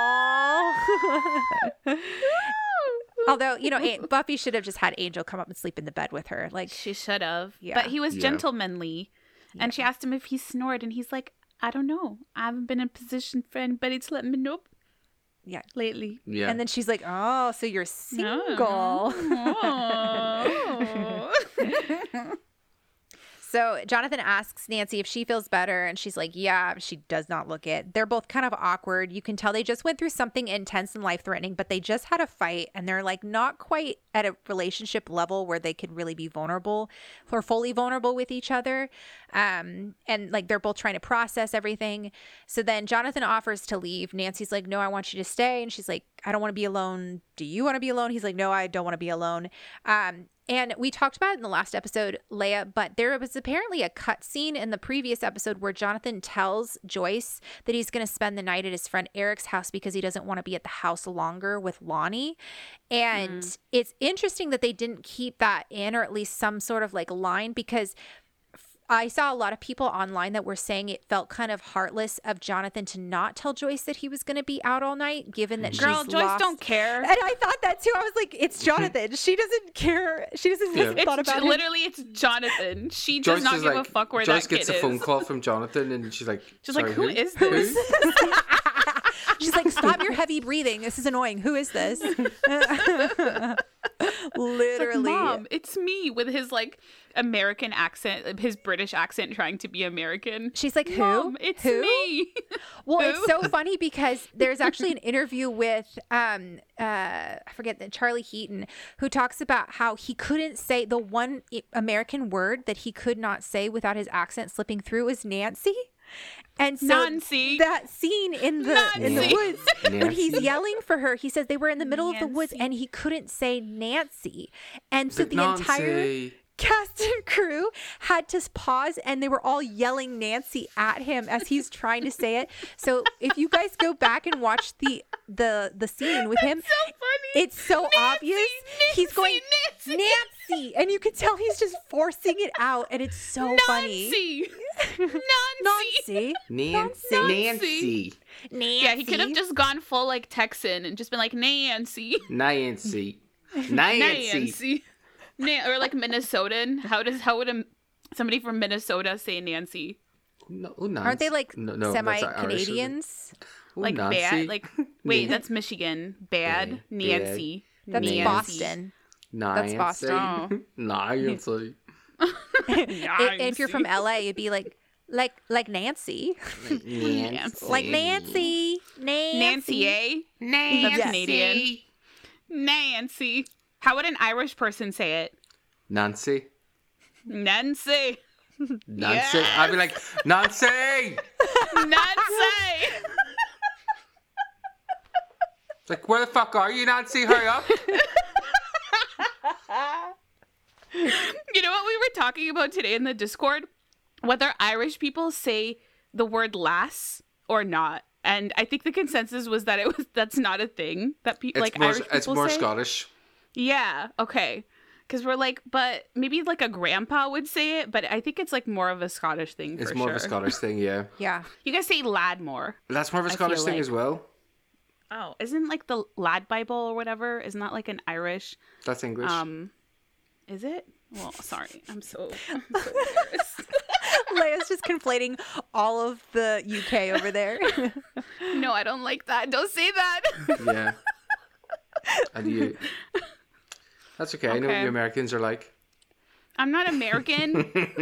aww. Although, Buffy should have just had Angel come up and sleep in the bed with her. Like she should have. Yeah. But he was gentlemanly. And she asked him if he snored, and he's like, I don't know. I haven't been in position for anybody to let me know. Yeah, lately. Yeah. And then she's like, oh, so you're single. Oh. So Jonathan asks Nancy if she feels better, and she's like, yeah, she does not look it. They're both kind of awkward. You can tell they just went through something intense and life-threatening, but they just had a fight, and they're like not quite at a relationship level where they could really be vulnerable or fully vulnerable with each other. And like they're both trying to process everything. So then Jonathan offers to leave. Nancy's like, no, I want you to stay. And she's like, I don't want to be alone. Do you want to be alone? He's like, no, I don't want to be alone. And we talked about it in the last episode, Leia, but there was apparently a cut scene in the previous episode where Jonathan tells Joyce that he's going to spend the night at his friend Eric's house because he doesn't want to be at the house longer with Lonnie. And it's interesting that they didn't keep that in, or at least some sort of like line, because I saw a lot of people online that were saying it felt kind of heartless of Jonathan to not tell Joyce that he was going to be out all night, given that Girl, she's Joyce lost. don't care. And I thought that too. I was like, it's Jonathan. She doesn't care. She doesn't It's thought about it. literally it's Jonathan. She does Joyce not is give like, a fuck where Joyce that kid gets a is. phone call from Jonathan, and she's like, She's "Sorry, like, who is Who? this? She's like, stop your heavy breathing. This is annoying. Who is this? Literally. Like, Mom, it's me with his like American accent, his British accent trying to be American. She's like, who? Mom, it's Who? me. Well, Who? it's so funny because there's actually an interview with I forget the Charlie Heaton, who talks about how he couldn't say the one American word that he could not say without his accent slipping through is Nancy. And so Nancy. that scene in the woods when he's Nancy. yelling for her, he says they were in the middle of the woods Nancy. and he couldn't say Nancy. And so Like, the entire "Nancy." cast and crew had to pause and they were all yelling Nancy at him as he's trying to say it. So if you guys go back and watch the scene with him, so funny. it's so obvious. He's going Nancy, and you can tell he's just forcing it out, and it's so funny. Nancy. Nancy. Yeah, he could have just gone full like Texan and just been like Nancy. Nancy. Or like Minnesotan. How would somebody from Minnesota say Nancy? No, Nancy. Aren't they like No, that's semi-Canadians? Oh, Like Nancy. bad? Like wait, Nan- that's Michigan. Bad. Bad. Nancy. That's Nancy. Boston. Nancy. Boston. Oh. Nancy. If you're from LA, it'd be like Nancy. Nancy. Like Nancy. Nancy, eh? Nancy. That's Canadian. Nancy. How would an Irish person say it? Nancy. Nancy. Nancy. Yes. I'd be like, Nancy. Nancy. Like, where the fuck are you, Nancy? Hurry up. You know what we were talking about today in the Discord? Whether Irish people say the word lass or not. And I think the consensus was that that's not a thing that people like Irish people It's more say. Scottish. Yeah, okay. Because we're like, but maybe like a grandpa would say it, but I think it's like more of a Scottish thing for It's more sure. of a Scottish thing, yeah. Yeah. You guys say lad more. That's more of a I Scottish feel thing like- as well. Oh, isn't like the Lad Bible or whatever? Isn't that like an Irish? That's English. Is it? Well, sorry. I'm so embarrassed. Leia's just conflating all of the UK over there. No, I don't like that. Don't say that. Yeah. And you. That's okay. I know what Okay. you Americans are like. I'm not American.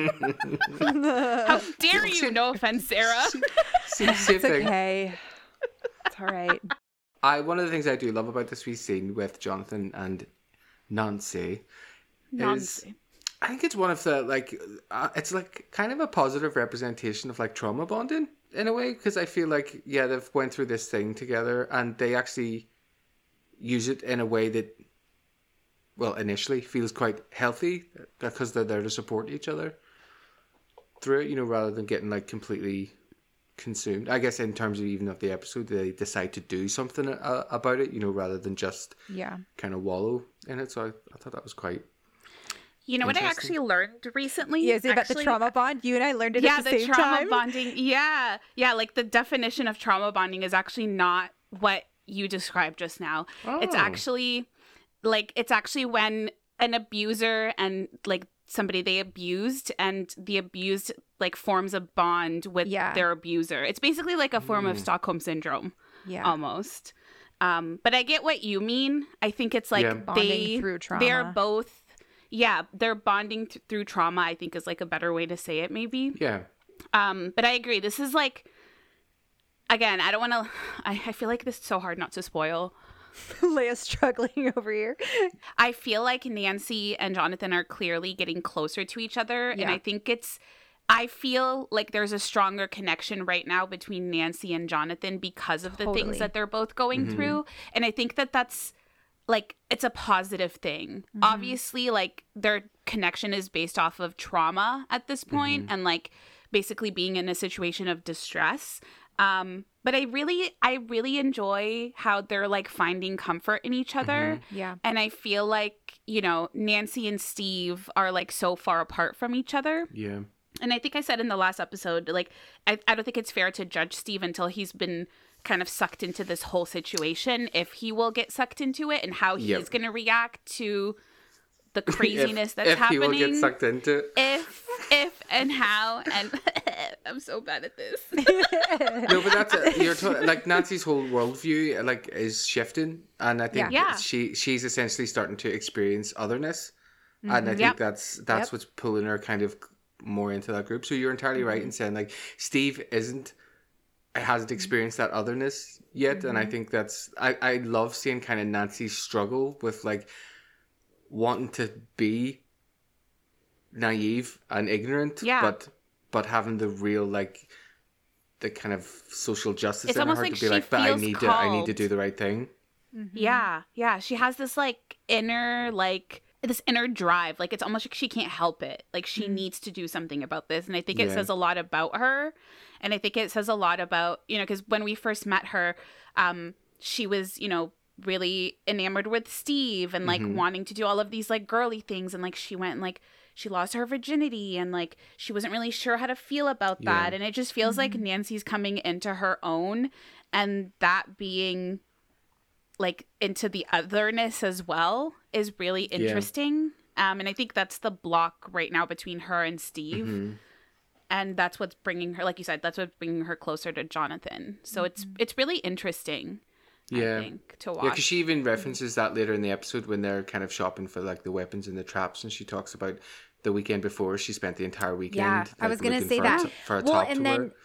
How dare you? No offense, Sarah. Same It's thing. okay. It's all right. One of the things I do love about this wee scene with Jonathan and Nancy is Nancy. I think it's one of the it's like kind of a positive representation of like trauma bonding in a way, because I feel like they've went through this thing together and they actually use it in a way that initially feels quite healthy because they're there to support each other through it, rather than getting like completely consumed. I guess in terms of even of the episode, they decide to do something about it, rather than just kind of wallow in it. So I thought that was quite. You know what I Interesting. actually learned recently? Yeah, is it about the trauma bond? You and I learned it at the same trauma time. bonding. Yeah. Like the definition of trauma bonding is actually not what you described just now. It's Oh. actually when an abuser and like somebody they abused and the abused like forms a bond with their abuser. It's basically like a form of Stockholm syndrome. Yeah. Almost. But I get what you mean. I think it's like Bonding through trauma. they're both they're bonding through trauma, I think is like a better way to say it maybe. Yeah. But I agree. This is like, again, I don't want to, I feel like this is so hard not to spoil. Leia's struggling over here. I feel like Nancy and Jonathan are clearly getting closer to each other. And Yeah. I think I feel like there's a stronger connection right now between Nancy and Jonathan because of the Totally. things that they're both going through. And I think that that's like it's a positive thing. Obviously, like their connection is based off of trauma at this point, and like basically being in a situation of distress. But I really enjoy how they're like finding comfort in each other. Yeah. And I feel like, you know, Nancy and Steve are like so far apart from each other. Yeah. And I think I said in the last episode, like, I don't think it's fair to judge Steve until he's been kind of sucked into this whole situation, if he will get sucked into it and how he's going to react to the craziness that's happening. If he will get sucked into it. If and how. And I'm so bad at this. No, but that's like Nancy's whole worldview like is shifting, and I think she's essentially starting to experience otherness, and I think that's what's pulling her kind of more into that group. So you're entirely right in saying like Steve hasn't experienced that otherness yet, and I think that's I love seeing kind of Nancy's struggle with like wanting to be naive and ignorant, but having the real like the kind of social justice in her like to be like, but I need to do the right thing. Yeah, she has this like inner drive. Like it's almost like she can't help it. Like she needs to do something about this, and I think it says a lot about her. And I think it says a lot about, you know, because when we first met her, she was, you know, really enamored with Steve and like wanting to do all of these like girly things, and like she went and like she lost her virginity, and like she wasn't really sure how to feel about that. And it just feels like Nancy's coming into her own, and that being like into the otherness as well is really interesting. And I think that's the block right now between her and Steve. And that's what's bringing her, like you said, that's what's bringing her closer to Jonathan. So it's really interesting, I think, to watch. Yeah, because she even references that later in the episode when they're kind of shopping for like the weapons and the traps, and she talks about the weekend before she spent the entire weekend. Yeah, like, I was going to say that. And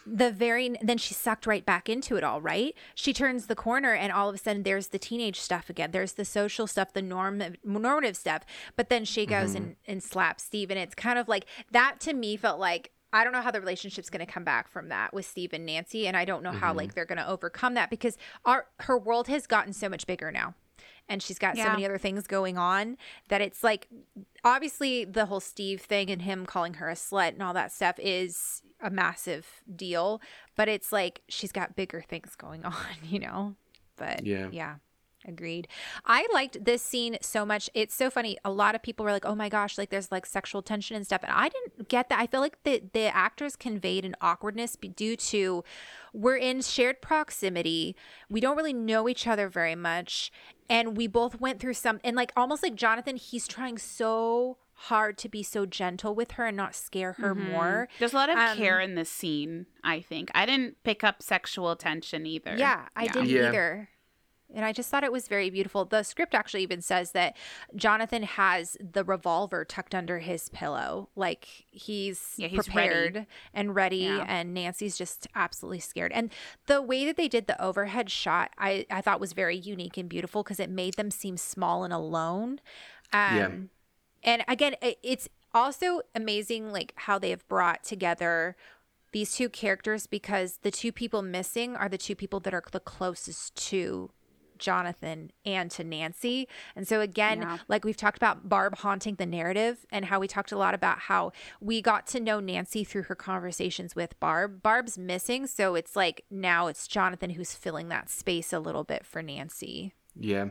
then she's sucked right back into it all, right? She turns the corner and all of a sudden there's the teenage stuff again. There's the social stuff, the normative stuff. But then she goes and slaps Steve, and it's kind of like that to me felt like, I don't know how the relationship's going to come back from that with Steve and Nancy. And I don't know how like they're going to overcome that, because her world has gotten so much bigger now. And she's got so many other things going on that it's like, obviously the whole Steve thing and him calling her a slut and all that stuff is a massive deal. But it's like, she's got bigger things going on, you know? But yeah. Agreed. I liked this scene so much. It's so funny. A lot of people were like, oh my gosh, like there's like sexual tension and stuff. And I didn't get that. I feel like the actors conveyed an awkwardness due to we're in shared proximity. We don't really know each other very much. And we both went through and like almost like Jonathan, he's trying so hard to be so gentle with her and not scare her more. There's a lot of care in this scene, I think. I didn't pick up sexual tension either. Yeah, I didn't either. And I just thought it was very beautiful. The script actually even says that Jonathan has the revolver tucked under his pillow. Like he's prepared ready. And ready. Yeah. And Nancy's just absolutely scared. And the way that they did the overhead shot, I thought was very unique and beautiful, because it made them seem small and alone. And again, it's also amazing like how they have brought together these two characters, because the two people missing are the two people that are the closest to Jonathan and to Nancy. And so again, like we've talked about Barb haunting the narrative, and how we talked a lot about how we got to know Nancy through her conversations with Barb. Barb's missing, so it's like now it's Jonathan who's filling that space a little bit for Nancy. Yeah.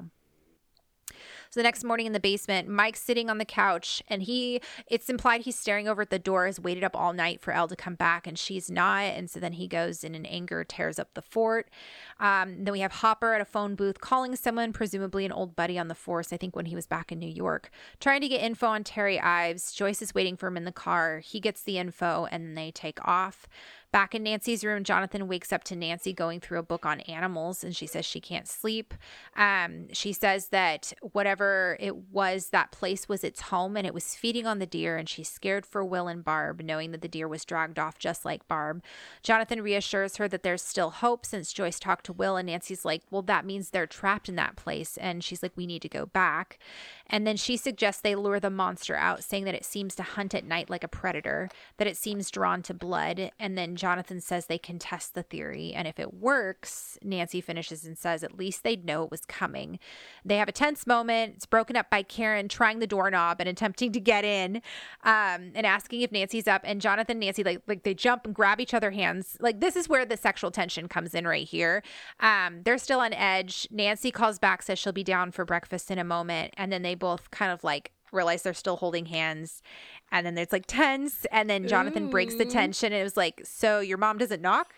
So the next morning in the basement, Mike's sitting on the couch, and it's implied he's staring over at the door, has waited up all night for Elle to come back, and she's not. And so then he goes in anger, tears up the fort. Then we have Hopper at a phone booth calling someone, presumably an old buddy on the force, I think when he was back in New York, trying to get info on Terry Ives. Joyce is waiting for him in the car. He gets the info, and they take off. Back in Nancy's room, Jonathan wakes up to Nancy going through a book on animals, and she says she can't sleep. She says that whatever it was, that place was its home, and it was feeding on the deer, and she's scared for Will and Barb, knowing that the deer was dragged off just like Barb. Jonathan reassures her that there's still hope since Joyce talked to Will, and Nancy's like, well, that means they're trapped in that place, and she's like, we need to go back. And then she suggests they lure the monster out, saying that it seems to hunt at night like a predator, that it seems drawn to blood, and then Jonathan says they can test the theory. And if it works, Nancy finishes and says at least they'd know it was coming. They have a tense moment. It's broken up by Karen trying the doorknob and attempting to get in and asking if Nancy's up. And Jonathan and Nancy, like they jump and grab each other's hands. Like, this is where the sexual tension comes in right here. They're still on edge. Nancy calls back, says she'll be down for breakfast in a moment. And then they both kind of like realize they're still holding hands, and then there's like tense, and then Jonathan breaks the tension, and it was like, so your mom doesn't knock?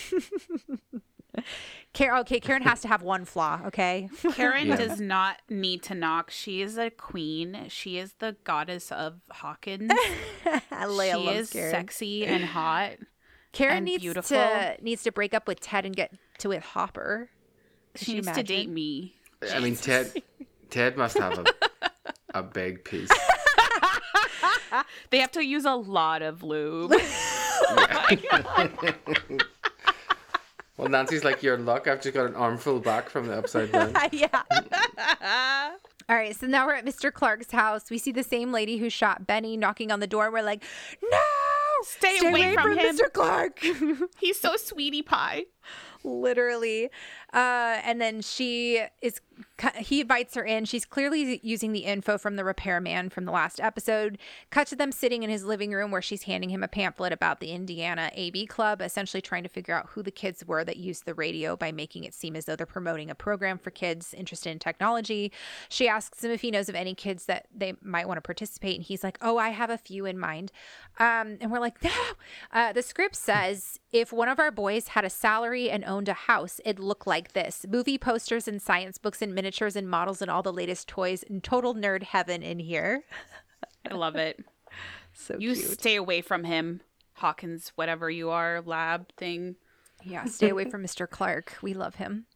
Karen has to have one flaw, okay? Karen does not need to knock. She is a queen. She is the goddess of Hawkins. She is Karen. Sexy and hot. Karen and needs beautiful. needs to break up with Ted and get to with Hopper. She needs to date me. I mean, Ted must have a big piece. They have to use a lot of lube. Well, Nancy's like, your luck. I've just got an armful back from the upside down. Yeah. All right, so now we're at Mr. Clark's house. We see the same lady who shot Benny knocking on the door. We're like, no! Stay away from him. Mr. Clark. He's so sweetie pie. Literally. And then he invites her in. She's clearly using the info from the repairman from the last episode. Cut to them sitting in his living room where she's handing him a pamphlet about the Indiana AB Club, essentially trying to figure out who the kids were that used the radio by making it seem as though they're promoting a program for kids interested in technology. She asks him if he knows of any kids that they might want to participate, and he's like, oh, I have a few in mind. And we're like, no. The script says, if one of our boys had a salary and owned a house, it'd look like this. Movie posters and science books and miniatures and models and all the latest toys and total nerd heaven in here. I love it. So you cute. Stay away from him, Hawkins, whatever you are, lab thing. Yeah, stay away from Mr. Clark. We love him.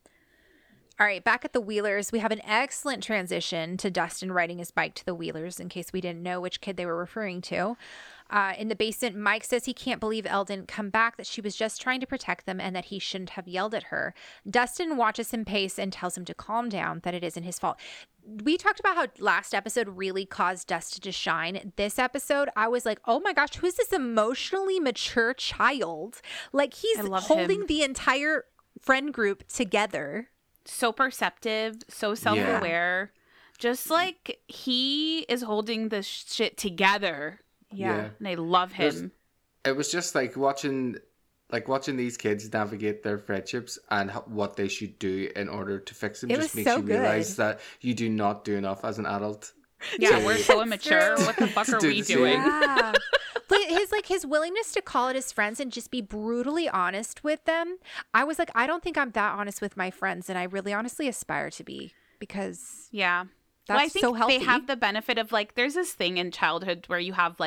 All right, back at the Wheelers, we have an excellent transition to Dustin riding his bike to the Wheelers, in case we didn't know which kid they were referring to. In the basement, Mike says he can't believe Elle didn't come back, that she was just trying to protect them and that he shouldn't have yelled at her. Dustin watches him pace and tells him to calm down, that it isn't his fault. We talked about how last episode really caused Dustin to shine. This episode, I was like, oh my gosh, who's this emotionally mature child? Like, he's holding the entire friend group together. So perceptive, so self-aware. Just like he is holding this shit together. Yeah. And I love him. It was just like watching these kids navigate their friendships and what they should do in order to fix them. It just makes you realize that you do not do enough as an adult. Yeah, we're so immature. What the fuck are we doing? Yeah. But his willingness to call it his friends and just be brutally honest with them. I was like, I don't think I'm that honest with my friends, and I really honestly aspire to be, because that's I think so healthy. They have the benefit of, like, there's this thing in childhood where you have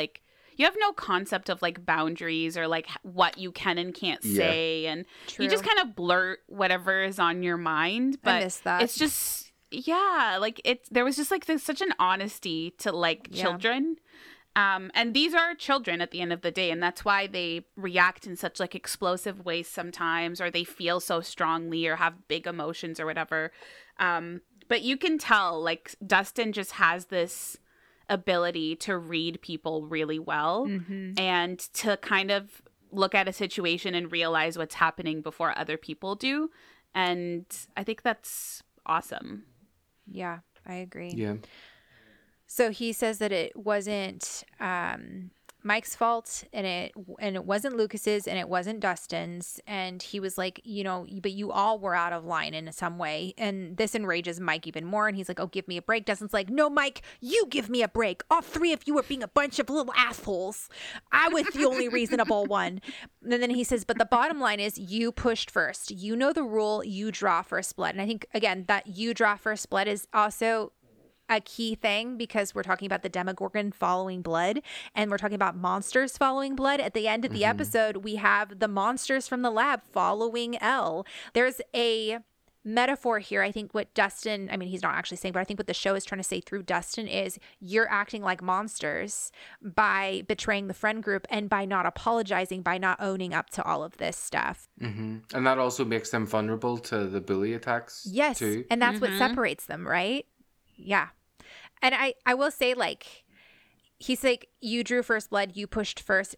no concept of like boundaries or like what you can and can't say, and you just kind of blurt whatever is on your mind. But I miss that. It's just there was just like such an honesty to like children. And these are children at the end of the day, and that's why they react in such like explosive ways sometimes, or they feel so strongly or have big emotions or whatever. But you can tell like Dustin just has this ability to read people really well, and to kind of look at a situation and realize what's happening before other people do. And I think that's awesome. Yeah, I agree. Yeah. So he says that it wasn't Mike's fault, and it wasn't Lucas's, and it wasn't Dustin's. And he was like, but you all were out of line in some way. And this enrages Mike even more. And he's like, oh, give me a break. Dustin's like, no, Mike, you give me a break. All three of you are being a bunch of little assholes. I was the only reasonable one. And then he says, but the bottom line is you pushed first. You know the rule. You draw first blood. And I think, again, that you draw first blood is also a key thing, because we're talking about the Demogorgon following blood, and we're talking about monsters following blood. At the end of the episode, we have the monsters from the lab following Elle. There's a metaphor here. I think what Dustin, I mean, he's not actually saying, but I think what the show is trying to say through Dustin is you're acting like monsters by betraying the friend group and by not apologizing, by not owning up to all of this stuff. And that also makes them vulnerable to the bully attacks. Yes. Too. And that's what separates them, right? Yeah. And I will say, like, he's like, you drew first blood, you pushed first.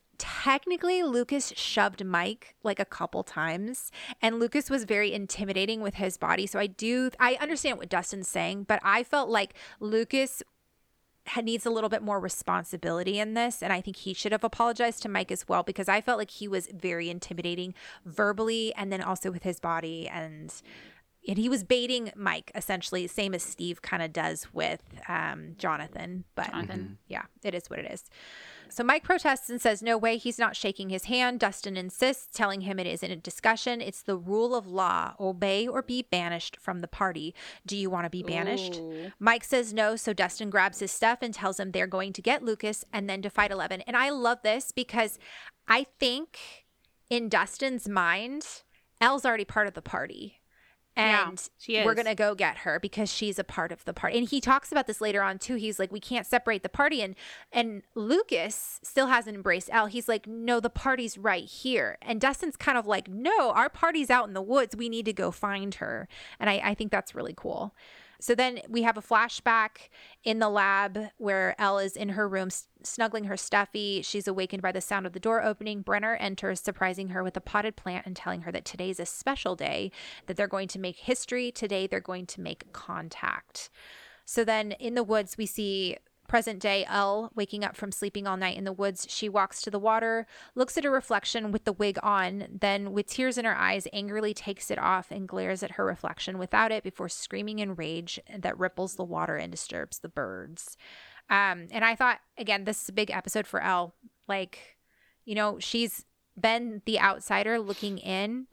technically Lucas shoved Mike like a couple times, and Lucas was very intimidating with his body. So I understand what Dustin's saying, but I felt like Lucas needs a little bit more responsibility in this, and I think he should have apologized to Mike as well, because I felt like he was very intimidating verbally and then also with his body, and he was baiting Mike essentially, same as Steve kind of does with Jonathan. But yeah, it is what it is. So Mike protests and says no way, he's not shaking his hand. Dustin insists, telling him it isn't a discussion. It's the rule of law. Obey or be banished from the party. Do you want to be banished? Ooh. Mike says no, so Dustin grabs his stuff and tells him they're going to get Lucas and then to fight 11. And I love this because I think in Dustin's mind, Elle's already part of the party. And we're going to go get her because she's a part of the party. And he talks about this later on too. He's like, we can't separate the party. And Lucas still hasn't embraced Elle. He's like, no, the party's right here. And Dustin's kind of like, no, our party's out in the woods. We need to go find her. And I think that's really cool. So then we have a flashback in the lab where Elle is in her room snuggling her stuffy. She's awakened by the sound of the door opening. Brenner enters, surprising her with a potted plant and telling her that today's a special day, that they're going to make history. Today they're going to make contact. So then in the woods, we see present day Elle waking up from sleeping all night in the woods. She walks to the water, looks at her reflection with the wig on, then with tears in her eyes, angrily takes it off and glares at her reflection without it before screaming in rage that ripples the water and disturbs the birds. And I thought, again, this is a big episode for Elle. Like, you know, she's been the outsider looking in.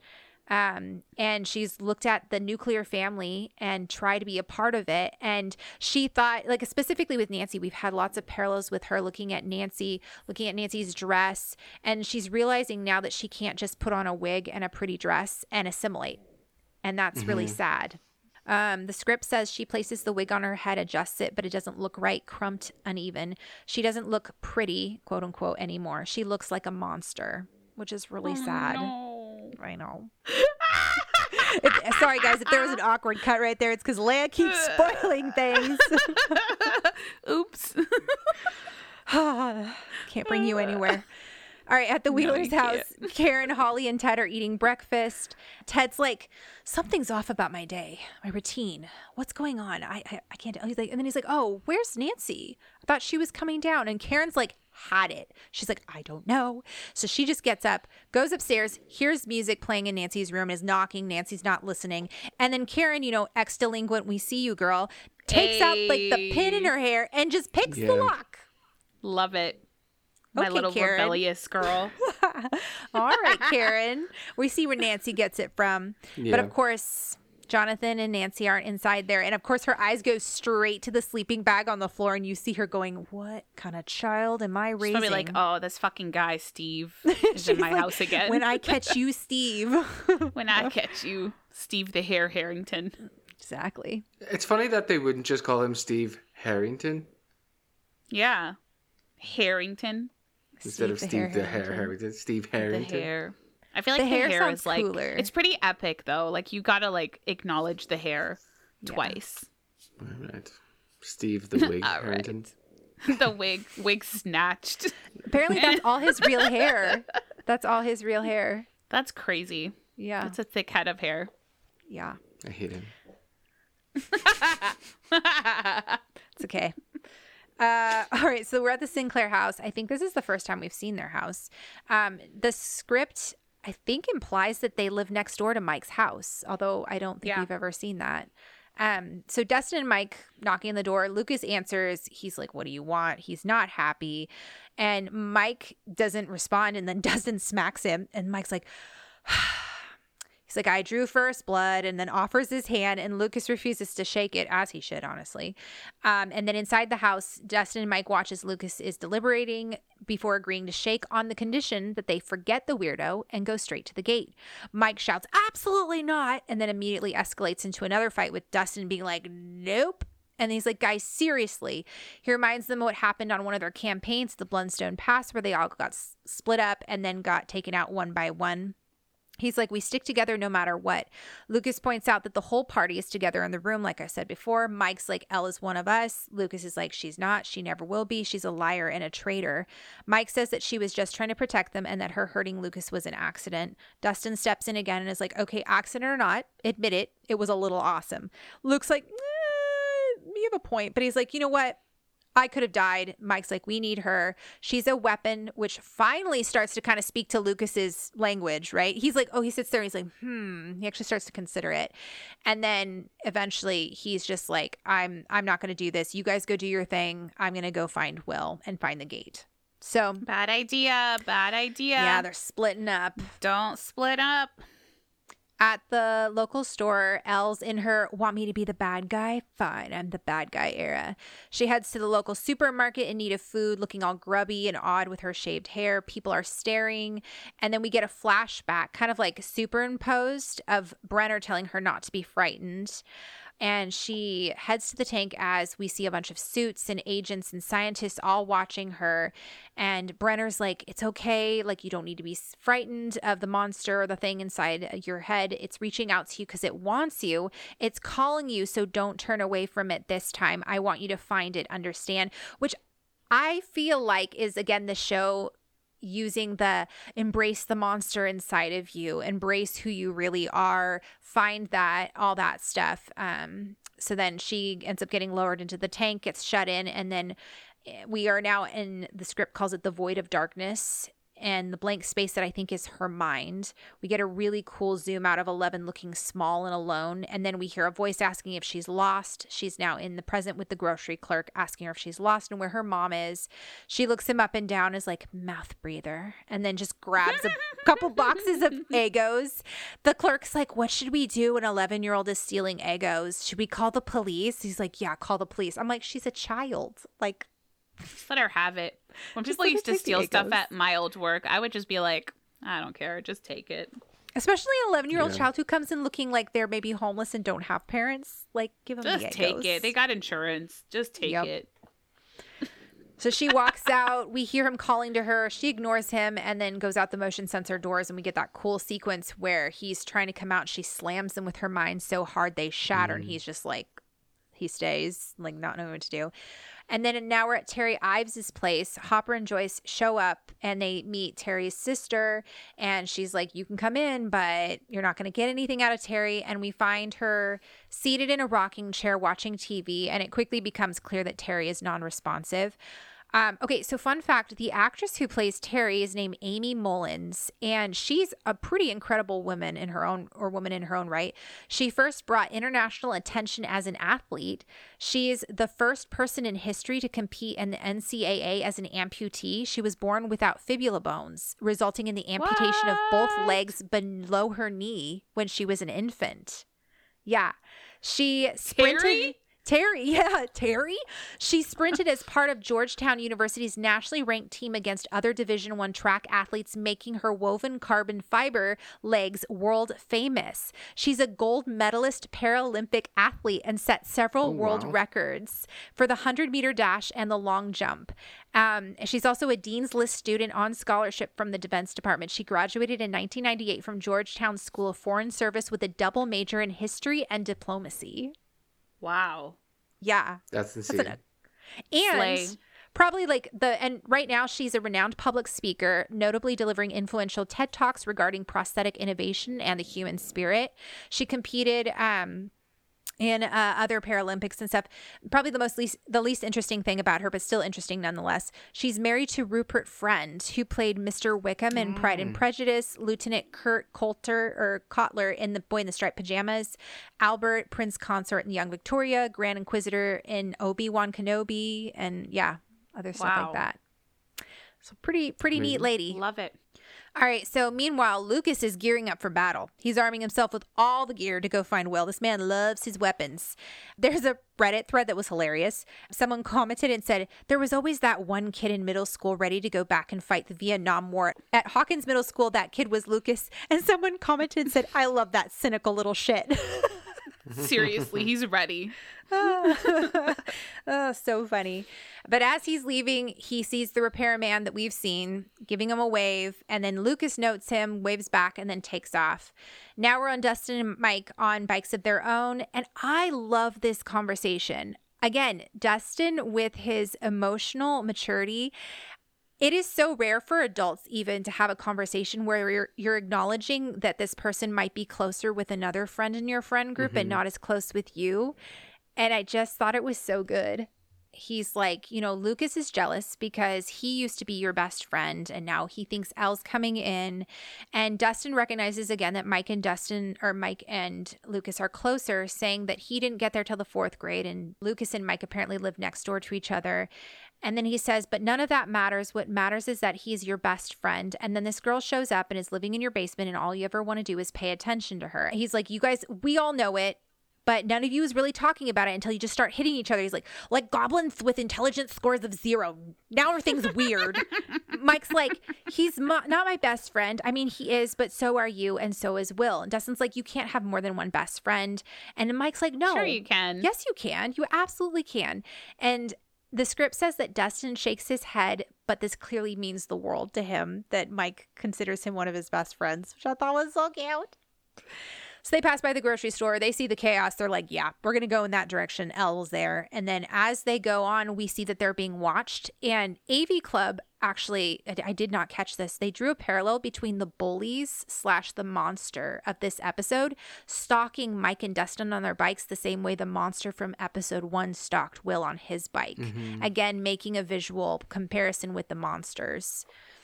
And she's looked at the nuclear family and tried to be a part of it. And she thought, like specifically with Nancy, we've had lots of parallels with her looking at Nancy's dress. And she's realizing now that she can't just put on a wig and a pretty dress and assimilate. And that's really sad. The script says she places the wig on her head, adjusts it, but it doesn't look right, crumped, uneven. She doesn't look pretty, quote unquote, anymore. She looks like a monster, which is really sad. No. I know. Sorry, guys, if there was an awkward cut right there, it's because Leia keeps spoiling things. Oops. Can't bring you anywhere. All right, at the Wheelers' house, Karen, Holly, and Ted are eating breakfast. Ted's like, something's off about my day, my routine. What's going on? I can't tell. He's like, and then he's like, oh, where's Nancy? I thought she was coming down. And Karen's like, had it. She's like, I don't know. So she just gets up, goes upstairs, hears music playing in Nancy's room, is knocking. Nancy's not listening. And then Karen, you know, ex-delinquent, we see you, girl, takes out like the pin in her hair and just picks the lock. Love it. My little Karen. Rebellious girl. All right, Karen. We see where Nancy gets it from. Yeah. But of course, Jonathan and Nancy aren't inside there. And of course, her eyes go straight to the sleeping bag on the floor. And you see her going, what kind of child am I raising? She's probably like, oh, this fucking guy, Steve, is in my house again. When I catch you, Steve. When I catch you, Steve the Hare Harrington. Exactly. It's funny that they wouldn't just call him Steve Harrington. Yeah. Harrington. Instead of Steve the Hare Harrington. Steve Harrington. The hair. I feel like the hair is like cooler. It's pretty epic though. Like you gotta like acknowledge the hair twice. All right. Steve the wig Harrington. The wig snatched. Apparently that's all his real hair. That's all his real hair. That's crazy. Yeah. That's a thick head of hair. Yeah. I hate him. It's okay. All right, so we're at the Sinclair house. I think this is the first time we've seen their house. The script, I think, implies that they live next door to Mike's house, although I don't think we've ever seen that. So Dustin and Mike knocking on the door. Lucas answers. He's like, what do you want? He's not happy. And Mike doesn't respond, and then Dustin smacks him, and Mike's like... He's like, I drew first blood, and then offers his hand, and Lucas refuses to shake it, as he should, honestly. And then inside the house, Dustin and Mike watch as Lucas is deliberating before agreeing to shake on the condition that they forget the weirdo and go straight to the gate. Mike shouts, absolutely not, and then immediately escalates into another fight with Dustin being like, nope. And he's like, guys, seriously. He reminds them what happened on one of their campaigns, the Bloodstone Pass, where they all got split up and then got taken out one by one. He's like, we stick together no matter what. Lucas points out that the whole party is together in the room, like I said before. Mike's like, Elle is one of us. Lucas is like, she's not. She never will be. She's a liar and a traitor. Mike says that she was just trying to protect them and that her hurting Lucas was an accident. Dustin steps in again and is like, okay, accident or not, admit it. It was a little awesome. Luke's like, you have a point. But he's like, you know what? I could have died. Mike's like, we need her. She's a weapon, which finally starts to kind of speak to Lucas's language, right? He's like, oh, he sits there and he's like, He actually starts to consider it. And then eventually he's just like, I'm not going to do this. You guys go do your thing. I'm going to go find Will and find the gate. So Bad idea. yeah, they're splitting up. Don't split up. At the local store, Elle's in her want me to be the bad guy? Fine, I'm the bad guy era. She heads to the local supermarket in need of food, looking all grubby and odd with her shaved hair. People are staring. And then we get a flashback, kind of like superimposed, of Brenner telling her not to be frightened. And she heads to the tank as we see a bunch of suits and agents and scientists all watching her. And Brenner's like, it's okay. Like, you don't need to be frightened of the monster or the thing inside your head. It's reaching out to you because it wants you. It's calling you. So don't turn away from it this time. I want you to find it, understand? Which I feel like is, again, the show using the embrace the monster inside of you, embrace who you really are, find that, all that stuff. So then she ends up getting lowered into the tank, gets shut in, and then we are now in, the script calls it the void of darkness, and the blank space that I think is her mind. We get a really cool zoom out of Eleven looking small and alone, and then we hear a voice asking if she's lost. She's now in the present with the grocery clerk asking her if she's lost and where her mom is. She looks him up and down, is like, mouth breather, and then just grabs a couple boxes of Eggos. The clerk's like, what should we do? An 11-year-old is stealing Eggos. Should we call the police? He's like, yeah, call the police. I'm like, she's a child. Like, just let her have it. When people let her used to take the steal stuff Eggos. at my old work, I would just be like, I don't care, just take it. especially an 11-year-old Yeah. child who comes in looking like they're maybe homeless and don't have parents. Like, give them Just the take Eggos. it. They got insurance. Just take Yep. it. So she walks out. We hear him calling to her. She ignores him and then goes out the motion sensor doors. And we get that cool sequence where he's trying to come out. She slams them with her mind so hard they shatter. And he's just like, he stays, like, not knowing what to do. And then now we're at Terry Ives' place. Hopper and Joyce show up and they meet Terry's sister. And she's like, you can come in, but you're not going to get anything out of Terry. And we find her seated in a rocking chair watching TV. And it quickly becomes clear that Terry is non-responsive. Okay, so fun fact, the actress who plays Terry is named Amy Mullins, and she's a pretty incredible woman in her own right. She first brought international attention as an athlete. She's the first person in history to compete in the NCAA as an amputee. She was born without fibula bones, resulting in the amputation of both legs below her knee when she was an infant. Yeah. She sprinted... Terry. She sprinted as part of Georgetown University's nationally ranked team against other Division I track athletes, making her woven carbon fiber legs world famous. She's a gold medalist Paralympic athlete and set several world records for the 100-meter dash and the long jump. She's also a Dean's List student on scholarship from the Defense Department. She graduated in 1998 from Georgetown School of Foreign Service with a double major in history and diplomacy. Wow. Yeah. That's insane. Slay. And probably and right now she's a renowned public speaker, notably delivering influential TED Talks regarding prosthetic innovation and the human spirit. She competed in other Paralympics and stuff. Probably the least interesting thing about her, but still interesting nonetheless. She's married to Rupert Friend, who played Mr. Wickham in Pride and Prejudice, Lieutenant Kurt Kotler in The Boy in the Striped Pajamas, Albert, Prince Consort in Young Victoria, Grand Inquisitor in Obi-Wan Kenobi, and yeah, other stuff like that. So pretty neat lady. Love it. All right, so meanwhile, Lucas is gearing up for battle. He's arming himself with all the gear to go find Will. This man loves his weapons. There's a Reddit thread that was hilarious. Someone commented and said, there was always that one kid in middle school ready to go back and fight the Vietnam War. At Hawkins Middle School, that kid was Lucas. And someone commented and said, I love that cynical little shit. Seriously, he's ready. Oh, so funny. But as he's leaving, he sees the repairman that we've seen giving him a wave, and then Lucas notes him, waves back, and then takes off. Now we're on Dustin and Mike on bikes of their own, and I love this conversation. Again, Dustin with his emotional maturity. It is so rare for adults even to have a conversation where you're acknowledging that this person might be closer with another friend in your friend group and not as close with you. And I just thought it was so good. He's like, you know, Lucas is jealous because he used to be your best friend and now he thinks Elle's coming in. And Dustin recognizes again that Mike and Lucas are closer, saying that he didn't get there till the 4th grade and Lucas and Mike apparently live next door to each other. And then he says, but none of that matters. What matters is that he's your best friend. And then this girl shows up and is living in your basement and all you ever want to do is pay attention to her. He's like, you guys, we all know it. But none of you is really talking about it until you just start hitting each other. He's like goblins with intelligence scores of 0. Now everything's weird. Mike's like, he's not my best friend. I mean, he is, but so are you, and so is Will. And Dustin's like, you can't have more than one best friend. And Mike's like, no. Sure you can. Yes, you can. You absolutely can. And the script says that Dustin shakes his head, but this clearly means the world to him that Mike considers him one of his best friends, which I thought was so cute. So they pass by the grocery store. They see the chaos. They're like, yeah, we're going to go in that direction. Elle's there. And then as they go on, we see that they're being watched. And AV Club, actually, I did not catch this. They drew a parallel between the bullies / the monster of this episode stalking Mike and Dustin on their bikes the same way the monster from episode 1 stalked Will on his bike. Again, making a visual comparison with the monsters.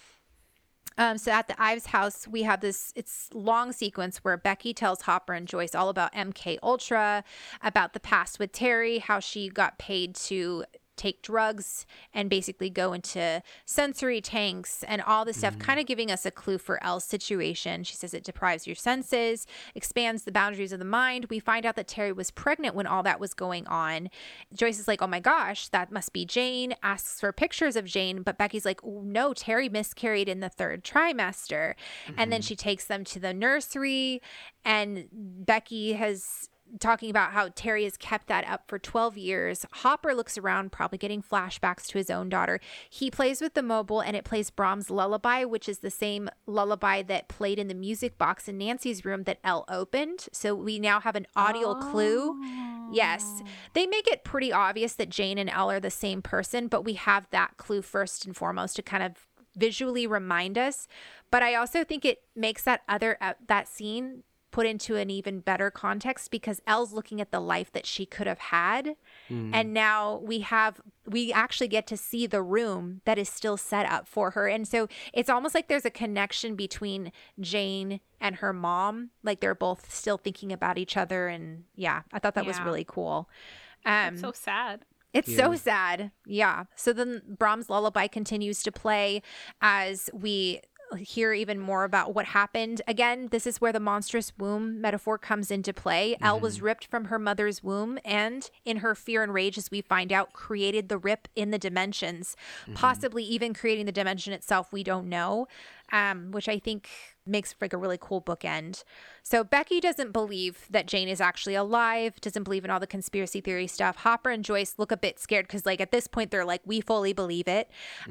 So at the Ives house, we have it's long sequence where Becky tells Hopper and Joyce all about MK Ultra, about the past with Terry, how she got paid to take drugs and basically go into sensory tanks and all this stuff, kind of giving us a clue for Elle's situation. She says it deprives your senses, expands the boundaries of the mind. We find out that Terry was pregnant when all that was going on. Joyce is like, oh my gosh, that must be Jane, asks for pictures of Jane, but Becky's like, oh, no, Terry miscarried in the 3rd trimester. And then she takes them to the nursery, and Becky has talking about how Terry has kept that up for 12 years. Hopper looks around, probably getting flashbacks to his own daughter. He plays with the mobile and it plays Brahms' Lullaby, which is the same lullaby that played in the music box in Nancy's room that Elle opened. So we now have an audio clue. Yes. They make it pretty obvious that Jane and Elle are the same person, but we have that clue first and foremost to kind of visually remind us. But I also think it makes that scene put into an even better context because Elle's looking at the life that she could have had. And now we actually get to see the room that is still set up for her. And so it's almost like there's a connection between Jane and her mom. Like they're both still thinking about each other. And yeah, I thought that was really cool. It's so sad. It's so sad. Yeah. So then Brahms' Lullaby continues to play as we hear even more about what happened. Again, this is where the monstrous womb metaphor comes into play. Elle was ripped from her mother's womb and in her fear and rage, as we find out, created the rip in the dimensions, possibly even creating the dimension itself. We don't know, which I think makes like a really cool bookend. So Becky doesn't believe that Jane is actually alive, doesn't believe in all the conspiracy theory stuff. Hopper and Joyce look a bit scared because like at this point they're like, we fully believe it.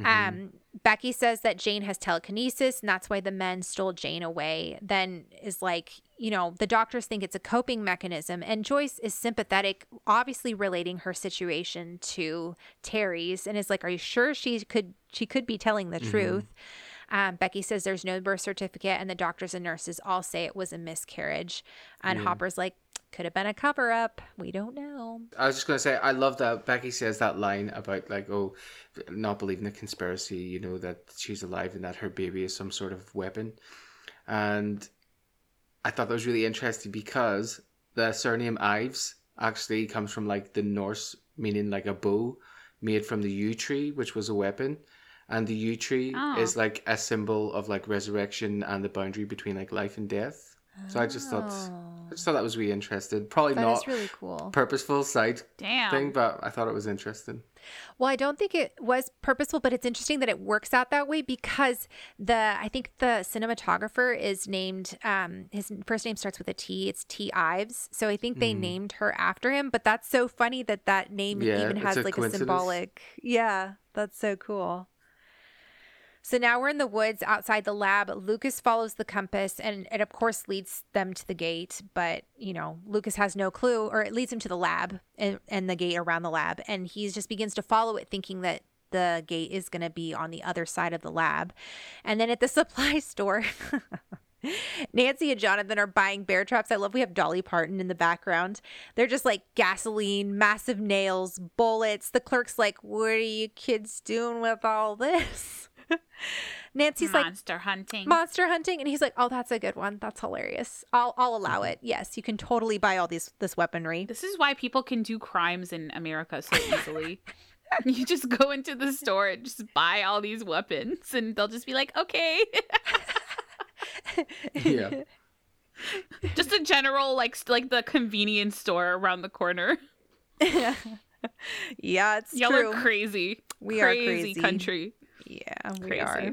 Becky says that Jane has telekinesis and that's why the men stole Jane away. Then is like, you know, the doctors think it's a coping mechanism, and Joyce is sympathetic, obviously relating her situation to Terry's, and is like, are you sure she could be telling the truth? Becky says there's no birth certificate, and the doctors and nurses all say it was a miscarriage. And Hopper's like, could have been a cover up. We don't know. I was just going to say, I love that Becky says that line about like, oh, not believing the conspiracy, you know, that she's alive and that her baby is some sort of weapon. And I thought that was really interesting because the surname Ives actually comes from like the Norse, meaning like a bow made from the yew tree, which was a weapon. And the yew tree is like a symbol of like resurrection and the boundary between like life and death. So I just thought that was really interesting. Probably That not is really cool. purposeful side Damn. thing, but I thought it was interesting. Well, I don't think it was purposeful, but it's interesting that it works out that way because I think the cinematographer is named, his first name starts with a T. It's T. Ives. So I think they named her after him, but that's so funny that name even has like a symbolic. Yeah, that's so cool. So now we're in the woods outside the lab. Lucas follows the compass and it, of course, leads them to the gate. But, Lucas has no clue, or it leads him to the lab and the gate around the lab. And he just begins to follow it, thinking that the gate is going to be on the other side of the lab. And then at the supply store, Nancy and Jonathan are buying bear traps. I love we have Dolly Parton in the background. They're just like gasoline, massive nails, bullets. The clerk's like, what are you kids doing with all this? Nancy's monster hunting, and he's like, oh, that's a good one, that's hilarious, I'll allow it. Yes, you can totally buy all this weaponry. This is why people can do crimes in America so easily. You just go into the store and just buy all these weapons and they'll just be like, okay. Yeah. Just a general like the convenience store around the corner. Yeah, it's Y'all true. are crazy. We are crazy country. Yeah, we Crazy. are.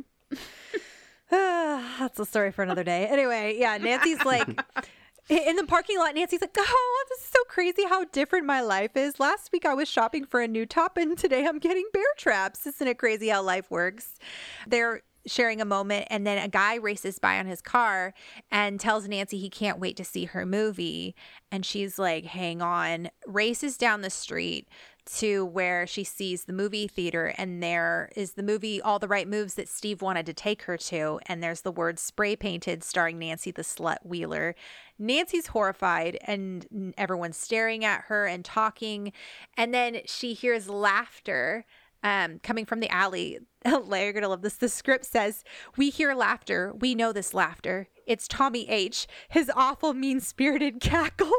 That's a story for another day. Anyway, yeah, Nancy's like, in the parking lot, Nancy's like, oh, this is so crazy how different my life is. Last week I was shopping for a new top and today I'm getting bear traps. Isn't it crazy how life works? They're sharing a moment and then a guy races by on his car and tells Nancy he can't wait to see her movie. And she's like, hang on, races down the street to where she sees the movie theater, and there is the movie All the Right Moves that Steve wanted to take her to, and there's the word spray painted starring Nancy the Slut Wheeler. Nancy's horrified and everyone's staring at her and talking, and then she hears laughter coming from the alley. Leia, you're gonna love this. The script says, we hear laughter, we know this laughter, it's Tommy H, his awful mean-spirited cackle.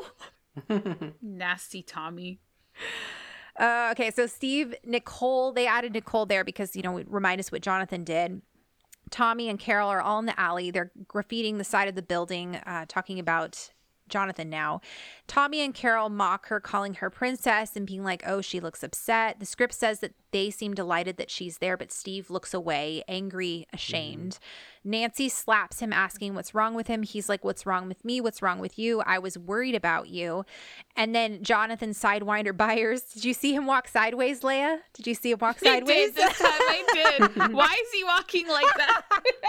Nasty Tommy. Okay, so Steve, Nicole, they added Nicole there because, remind us what Jonathan did. Tommy and Carol are all in the alley. They're graffitiing the side of the building, talking about Jonathan now. Tommy and Carol mock her, calling her princess and being like, oh, she looks upset. The script says that they seem delighted that she's there, but Steve looks away, angry, ashamed. Nancy slaps him, asking what's wrong with him. He's like, what's wrong with me? What's wrong with you? I was worried about you. And then Jonathan Sidewinder Byers. Did you see him walk sideways, Leia? Did you see him walk sideways? I did this time. I did. Why is he walking like that?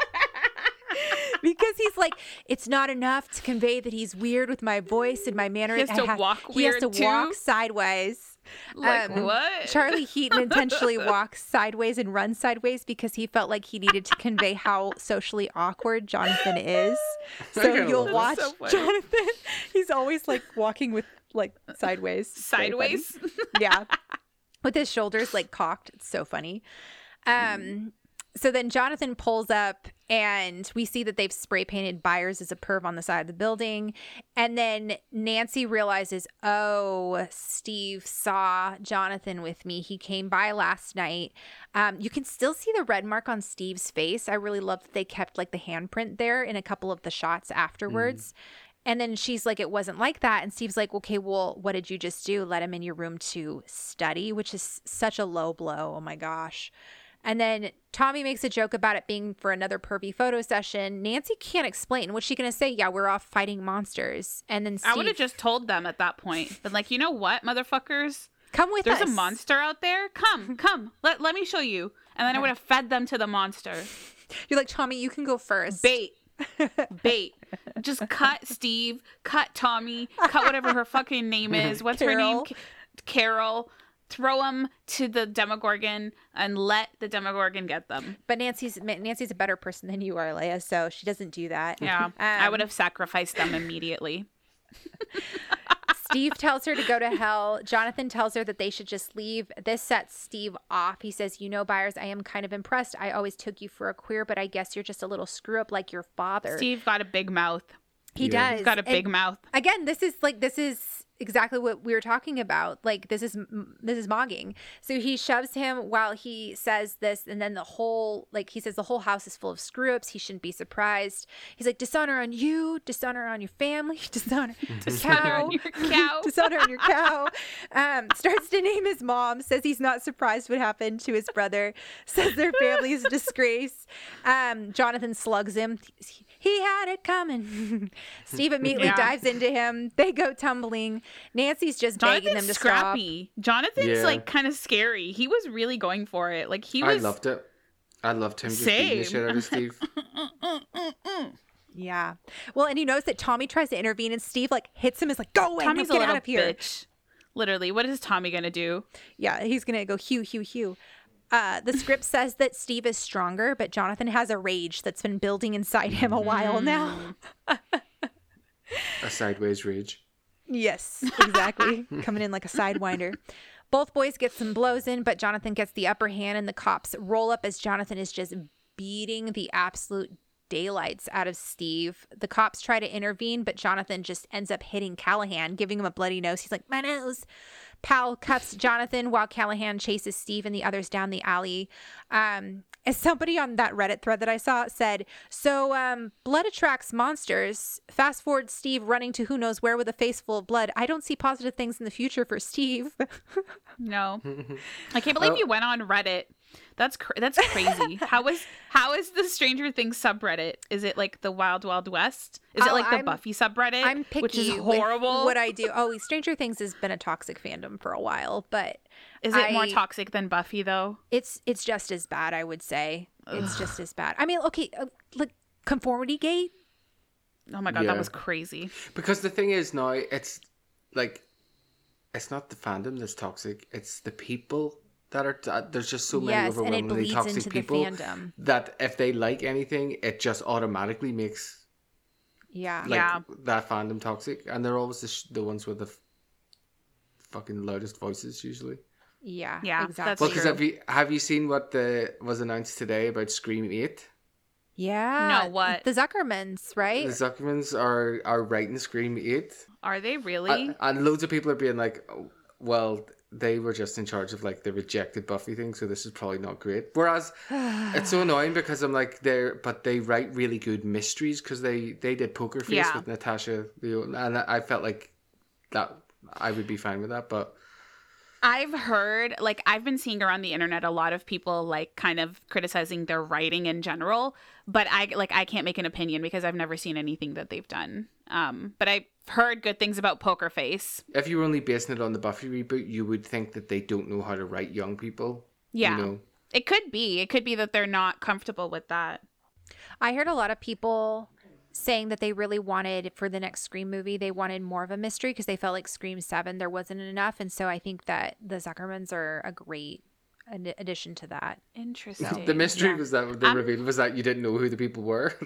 Because he's like, it's not enough to convey that he's weird with my voice and my manner. He has to walk He has weird to too? walk sideways. Like what? Charlie Heaton intentionally walks sideways and runs sideways because he felt like he needed to convey how socially awkward Jonathan is. So you'll watch so funny. Jonathan. He's always like walking with like sideways. It's very funny. Sideways? Yeah. With his shoulders like cocked. It's so funny. So then Jonathan pulls up and we see that they've spray painted Byers as a perv on the side of the building. And then Nancy realizes, oh, Steve saw Jonathan with me. He came by last night. You can still see the red mark on Steve's face. I really love that they kept like the handprint there in a couple of the shots afterwards. And then she's like, it wasn't like that. And Steve's like, okay, well, what did you just do? Let him in your room to study, which is such a low blow. Oh my gosh. And then Tommy makes a joke about it being for another pervy photo session. Nancy can't explain. What's she going to say? Yeah, we're off fighting monsters. And then Steve, I would have just told them at that point. But like, you know what, motherfuckers? come with us. There's a monster out there. Come. Let me show you. And then I would have fed them to the monster. You're like, Tommy, you can go first. Bait. Just cut Steve, cut Tommy, cut whatever her fucking name is. What's her name? Carol. Throw them to the Demogorgon and let the Demogorgon get them. But Nancy's a better person than you are, Leia, so she doesn't do that. Yeah, I would have sacrificed them immediately. Steve tells her to go to hell. Jonathan tells her that they should just leave. This sets Steve off. He says, Byers, I am kind of impressed. I always took you for a queer, but I guess you're just a little screw up like your father. Steve got a big mouth. He does. He's got a big mouth. Again, this is exactly what we were talking about. Like, this is mogging. So he shoves him while he says this, and then he says the whole house is full of screw-ups. He shouldn't be surprised. He's like, dishonor on you, dishonor on your family, dishonor on your cow. dishonor on your cow. Starts to name his mom, says he's not surprised what happened to his brother, says their family is a disgrace. Jonathan slugs him. He had it coming. Steve immediately dives into him. They go tumbling. Nancy's just begging them to scrappy. stop. Jonathan's like kind of scary. He was really going for it. Like he was. I loved it. I loved him just beating the shit out of Steve. Yeah. Well, and you notice that Tommy tries to intervene, and Steve like hits him. Is like, go away. Tommy's get a out of here. bitch. Literally, what is Tommy gonna do? Yeah, he's gonna go Hugh. The script says that Steve is stronger, but Jonathan has a rage that's been building inside him a while now. A sideways rage. Yes, exactly. Coming in like a sidewinder. Both boys get some blows in, but Jonathan gets the upper hand, and the cops roll up as Jonathan is just beating the absolute daylights out of Steve. The cops try to intervene, but Jonathan just ends up hitting Callahan, giving him a bloody nose. He's like, my nose. Powell cuffs Jonathan while Callahan chases Steve and the others down the alley. As somebody on that Reddit thread that I saw said, so blood attracts monsters. Fast forward Steve running to who knows where with a face full of blood. I don't see positive things in the future for Steve. No. I can't believe you went on Reddit. That's crazy. How is the Stranger Things subreddit? Is it like the Wild Wild West? Is it like the Buffy subreddit? I'm picky, which is horrible. What I do. Oh, Stranger Things has been a toxic fandom for a while, but is it more toxic than Buffy though? It's just as bad, I would say. It's just as bad. I mean, okay, like Conformity Gate. Oh my god, that was crazy. Because the thing is now, it's like, it's not the fandom that's toxic. It's the people that are. There's just so many overwhelmingly toxic people that if they like anything, it just automatically makes that fandom toxic, and they're always the ones with the fucking loudest voices usually. Yeah, exactly. Well, because have you seen what was announced today about Scream 8? Yeah. No, what? The Zuckermans, right? The Zuckermans are writing Scream 8. Are they really? And loads of people are being like, oh, well, they were just in charge of like the rejected Buffy thing, so this is probably not great. Whereas it's so annoying because I'm like, they write really good mysteries because they did Poker Face with Natasha Lyonne, and I felt like that I would be fine with that, but I've heard, like, I've been seeing around the internet a lot of people like kind of criticizing their writing in general, but I can't make an opinion because I've never seen anything that they've done. But I've heard good things about Poker Face. If you were only basing it on the Buffy reboot, you would think that they don't know how to write young people. Yeah. You know? It could be that they're not comfortable with that. I heard a lot of people saying that they really wanted, for the next Scream movie, they wanted more of a mystery because they felt like Scream 7 there wasn't enough, and so I think that the Zuckermans are a great addition to that. Interesting. The mystery was that the reveal was that you didn't know who the people were.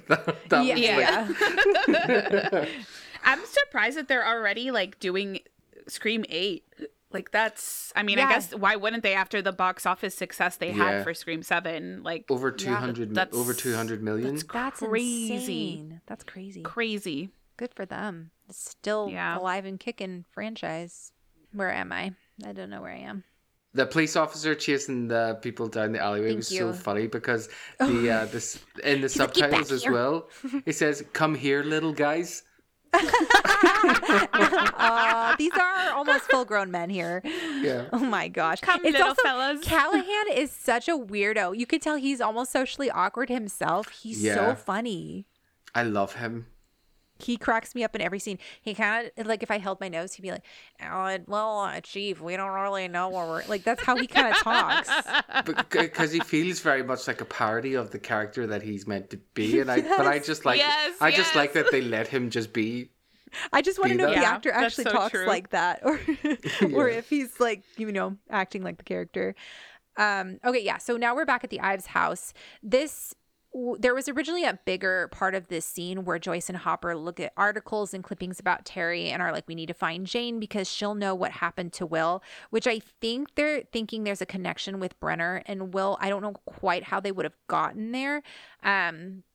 I'm surprised that they're already like doing Scream 8. Like that's, I mean, I guess why wouldn't they after the box office success they had for Scream 7 ? Like over 200 million. That's crazy. Insane. That's crazy. Crazy. Good for them. It's still alive and kicking franchise. Where am I? I don't know where I am. The police officer chasing the people down the alleyway was so funny because this in the subtitles as well. He says, "Come here, little guys." These are almost full-grown men here. Yeah. Oh my gosh. Come, it's little also, fellas. Callahan is such a weirdo. You could tell he's almost socially awkward himself. He's so funny. I love him. He cracks me up in every scene. He kind of, like, if I held my nose, he'd be like, Chief, we don't really know where we're... Like, that's how he kind of talks. Because he feels very much like a parody of the character that he's meant to be. And I just like that they let him just be. I just want to know if the actor actually so talks true. like that. Or if he's, like, acting like the character. Okay, yeah. So now we're back at the Ives house. There was originally a bigger part of this scene where Joyce and Hopper look at articles and clippings about Terry and are like, we need to find Jane because she'll know what happened to Will, which I think they're thinking there's a connection with Brenner and Will. I don't know quite how they would have gotten there.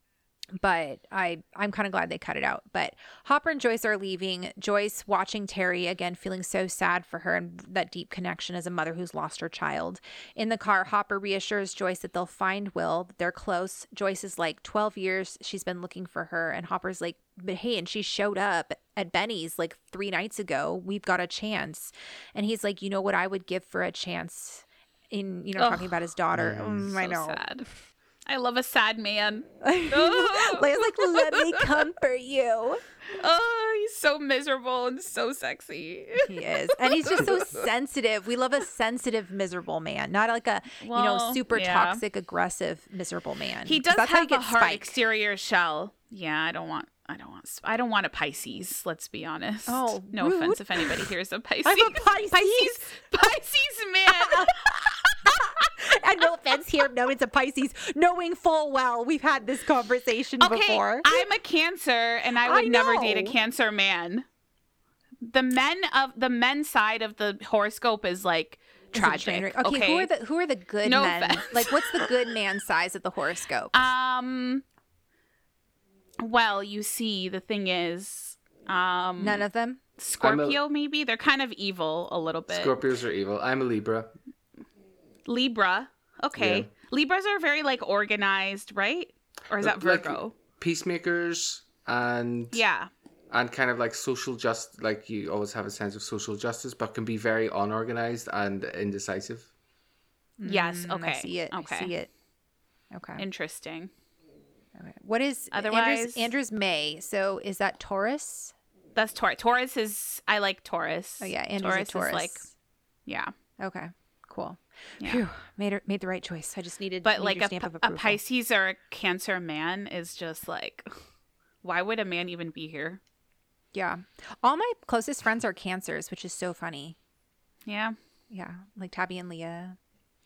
But I'm kind of glad they cut it out. But Hopper and Joyce are leaving. Joyce watching Terry again, feeling so sad for her and that deep connection as a mother who's lost her child. In the car, Hopper reassures Joyce that they'll find Will. They're close. Joyce is like 12 years. She's been looking for her. And Hopper's like, but hey, and she showed up at Benny's like 3 nights ago. We've got a chance. And he's like, you know what I would give for a chance in, talking about his daughter. I know. Sad. I love a sad man. Leia's like, let me comfort you. Oh, he's so miserable and so sexy. He is. And he's just so sensitive. We love a sensitive, miserable man, not like a, super toxic, aggressive, miserable man. He does have a hard exterior shell. Yeah, I don't want a Pisces, let's be honest. Oh, no rude. offense if anybody here is a Pisces. I'm a Pisces. Pisces man. And no offense here, no, it's a Pisces, knowing full well we've had this conversation before. I'm a Cancer, and I would never date a Cancer man. The men's side of the horoscope is like tragic. Okay, who are the good men? Offense. Like, what's the good man size of the horoscope? Well, you see, the thing is, none of them. Scorpio, maybe they're kind of evil a little bit. Scorpios are evil. I'm a Libra. Libra. Okay. Yeah. Libras are very like organized, right? Or is that Virgo? Like peacemakers and kind of like social justice. Like you always have a sense of social justice, but can be very unorganized and indecisive. Yes. Okay. I see it. Okay. I see it. Okay. Interesting. Okay. What is otherwise? Andrew's May. So is that Taurus? That's Taurus. Taurus is. I like Taurus. Oh yeah, Andrew's Taurus. Is like. Yeah. Okay. Cool. Yeah. Phew, made the right choice. I just needed. But like a Pisces or a Cancer man is just like, why would a man even be here? Yeah, all my closest friends are Cancers, which is so funny. Yeah. Yeah, like Tabby and Leah.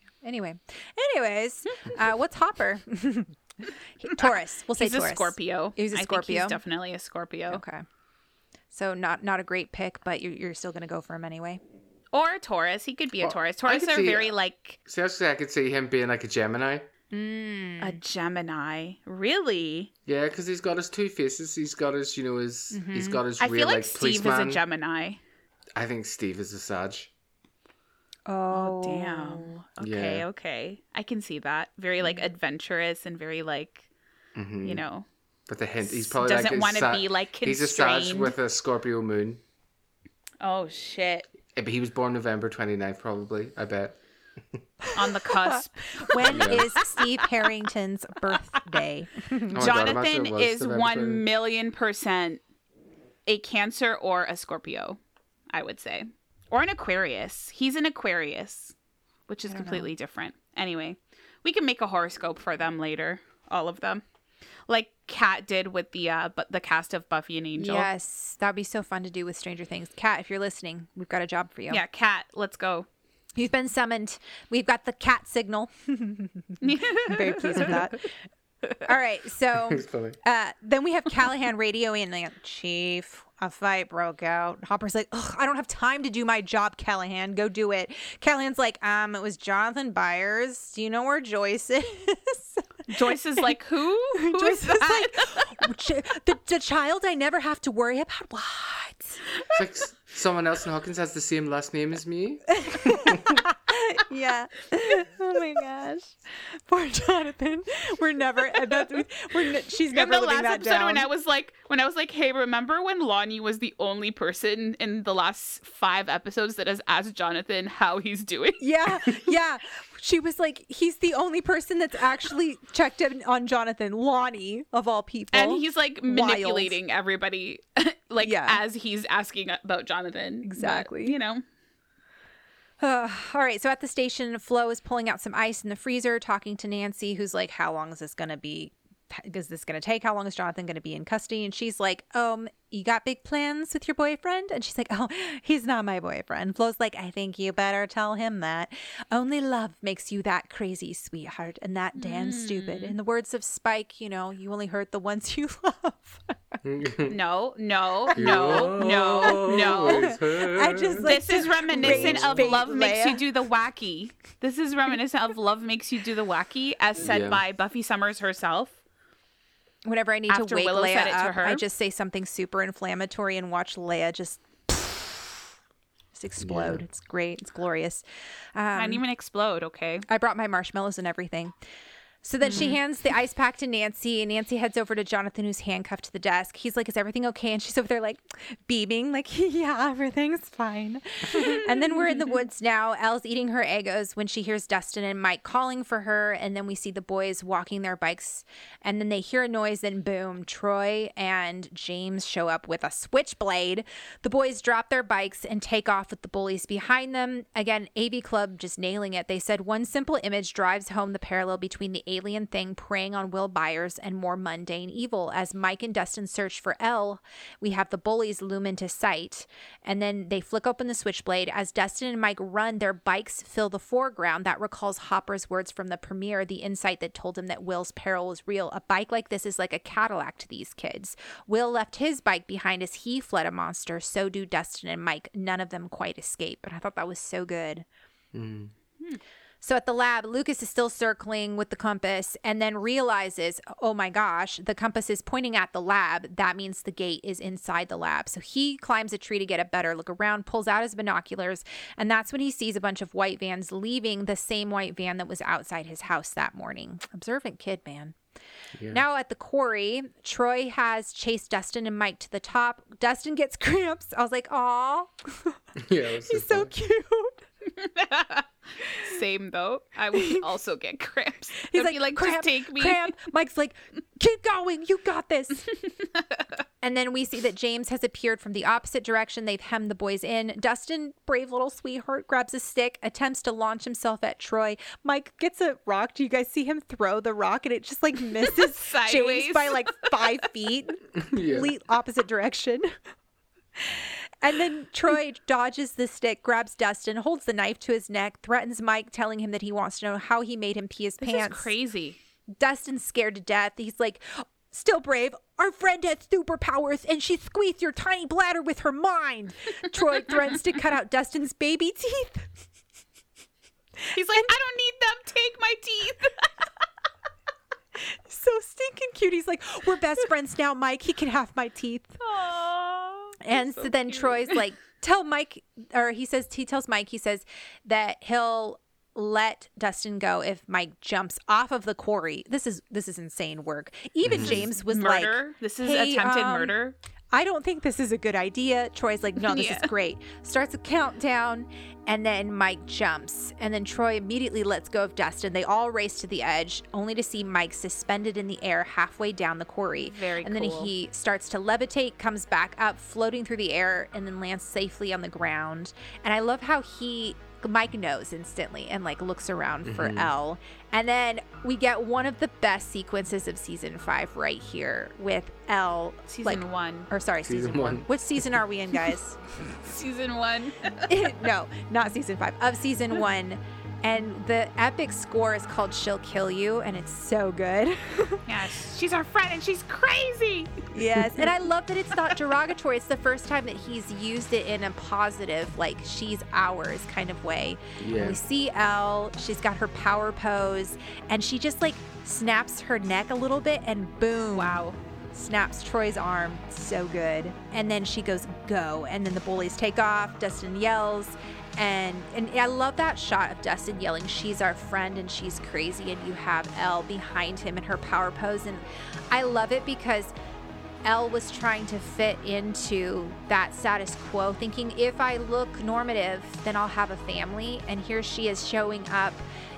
Anyways, what's Hopper? Taurus. We'll say he's Taurus. A Scorpio. He's a Scorpio. I think he's definitely a Scorpio. Okay. So not a great pick, but you're still gonna go for him anyway. Or a Taurus. He could be a Taurus. Taurus are very like... See, I could see him being like a Gemini. A Gemini? Really? Yeah, because he's got his 2 faces. He's got his, he's got his I real, feel like like, Steve policeman. is a Gemini. I think Steve is a Sag. Oh, damn. Okay. I can see that. Very like adventurous and very like, But the hint, he's probably doesn't want to be like constrained. He's a Sag with a Scorpio moon. Oh, shit. But he was born November 29th, probably, I bet. On the cusp. When is Steve Harrington's birthday? Jonathan is 1,000,000% a Cancer or a Scorpio, I would say. Or an Aquarius. He's an Aquarius, which is completely different. Anyway, we can make a horoscope for them later, all of them. Like Kat did with the cast of Buffy and Angel. Yes, that'd be so fun to do with Stranger Things. Kat, if you're listening, we've got a job for you. Yeah, Kat, let's go. You've been summoned. We've got the cat signal. I'm very pleased with that. All right, so then we have Callahan radioing like, Chief, a fight broke out. Hopper's like, ugh, I don't have time to do my job, Callahan. Go do it. Callahan's like, it was Jonathan Byers. Do you know where Joyce is? Joyce is like, who? Joyce is like, the child I never have to worry about. What? It's like someone else in Hawkins has the same last name as me. Yeah. Oh my gosh. Poor Jonathan. We're never. She's never living that down. In the last episode, when I was like, hey, remember when Lonnie was the only person in the last 5 episodes that has asked Jonathan how he's doing? Yeah. She was like, he's the only person that's actually checked in on Jonathan, Lonnie of all people. And he's like manipulating everybody, as he's asking about Jonathan. Exactly. But, all right. So at the station, Flo is pulling out some ice in the freezer, talking to Nancy, who's like, how long is this going to be? Is this going to take? How long is Jonathan going to be in custody? And she's like, you got big plans with your boyfriend? And she's like, oh, he's not my boyfriend. Flo's like, I think you better tell him that. Only love makes you that crazy, sweetheart, and that damn stupid. In the words of Spike, you only hurt the ones you love. No. I just like this is reminiscent of Love Makes You Do the Wacky. This is reminiscent of Love Makes You Do the Wacky, as said by Buffy Summers herself. Whenever I need After to wake Willow Leia said it to up, her? I just say something super inflammatory and watch Leia just explode. Yeah. It's great. It's glorious. I didn't even explode, okay? I brought my marshmallows and everything. So then she hands the ice pack to Nancy, and Nancy heads over to Jonathan, who's handcuffed to the desk. He's like, is everything okay? And she's over there like beaming, like, yeah, everything's fine. And then we're in the woods now. Elle's eating her Eggos when she hears Dustin and Mike calling for her. And then we see the boys walking their bikes. And then they hear a noise, and boom, Troy and James show up with a switchblade. The boys drop their bikes and take off with the bullies behind them. Again, AV Club just nailing it. They said one simple image drives home the parallel between the alien thing preying on Will Byers and more mundane evil. As Mike and Dustin search for Elle, we have the bullies loom into sight, and then they flick open the switchblade. As Dustin and Mike run, their bikes fill the foreground. That recalls Hopper's words from the premiere, the insight that told him that Will's peril was real. A bike like this is like a Cadillac to these kids. Will left his bike behind as he fled a monster. So do Dustin and Mike. None of them quite escape. And I thought that was so good. So at the lab, Lucas is still circling with the compass and then realizes, oh my gosh, the compass is pointing at the lab. That means the gate is inside the lab. So he climbs a tree to get a better look around, pulls out his binoculars, and that's when he sees a bunch of white vans leaving the same white van that was outside his house that morning. Observant kid, man. Yeah. Now at the quarry, Troy has chased Dustin and Mike to the top. Dustin gets cramps. I was like, aw, Yeah, it was he's so funny. cute. Same though. I would also get cramps. He's They'd be like, cramp, just take me. cramp. Mike's like, keep going. You got this. And then we see that James has appeared from the opposite direction. They've hemmed the boys in. Dustin, brave little sweetheart, grabs a stick, attempts to launch himself at Troy. Mike gets a rock. Do you guys see him throw the rock? And it just like misses Sideways. James by like 5 feet. Yeah. Complete opposite direction. And then Troy dodges the stick, grabs Dustin, holds the knife to his neck, threatens Mike, telling him that he wants to know how he made him pee his This pants. is crazy. Dustin's scared to death. He's like, still brave. Our friend has superpowers and she squeezed your tiny bladder with her mind. Troy threatens to cut out Dustin's baby teeth. He's like, I don't need them. Take my teeth. So stinking cute. He's like, we're best friends now, Mike. He can have my teeth. Aww. And so then Troy's like, tell Mike, or he tells Mike, he says that he'll let Dustin go if Mike jumps off of the quarry. This is insane work. Even James was murder. like, This is hey, attempted murder. I don't think this is a good idea. Troy's like, no, this is great. Starts a countdown, and then Mike jumps. And then Troy immediately lets go of Dustin. They all race to the edge, only to see Mike suspended in the air halfway down the quarry. Very And then cool. he starts to levitate, comes back up, floating through the air, and then lands safely on the ground. And I love how Mike knows instantly and like looks around for Elle. And then we get one of the best sequences of season 5 right here with Elle. Season 1. Or sorry, season Season 1. one. Which season are we in, guys? Season 1. No, not season 5. Of season 1. And the epic score is called She'll Kill You, and it's so good. Yes, she's our friend and she's crazy. Yes. And I love that it's not derogatory. It's the first time that he's used it in a positive, like, she's ours kind of way. Yeah. And we see Elle, she's got her power pose, and she just like snaps her neck a little bit, and boom. Wow. Snaps Troy's arm. So good. And then she goes, go. And then the bullies take off. Dustin yells. And I love that shot of Dustin yelling, she's our friend and she's crazy. And you have Elle behind him in her power pose. And I love it because Elle was trying to fit into that status quo, thinking if I look normative, then I'll have a family. And here she is showing up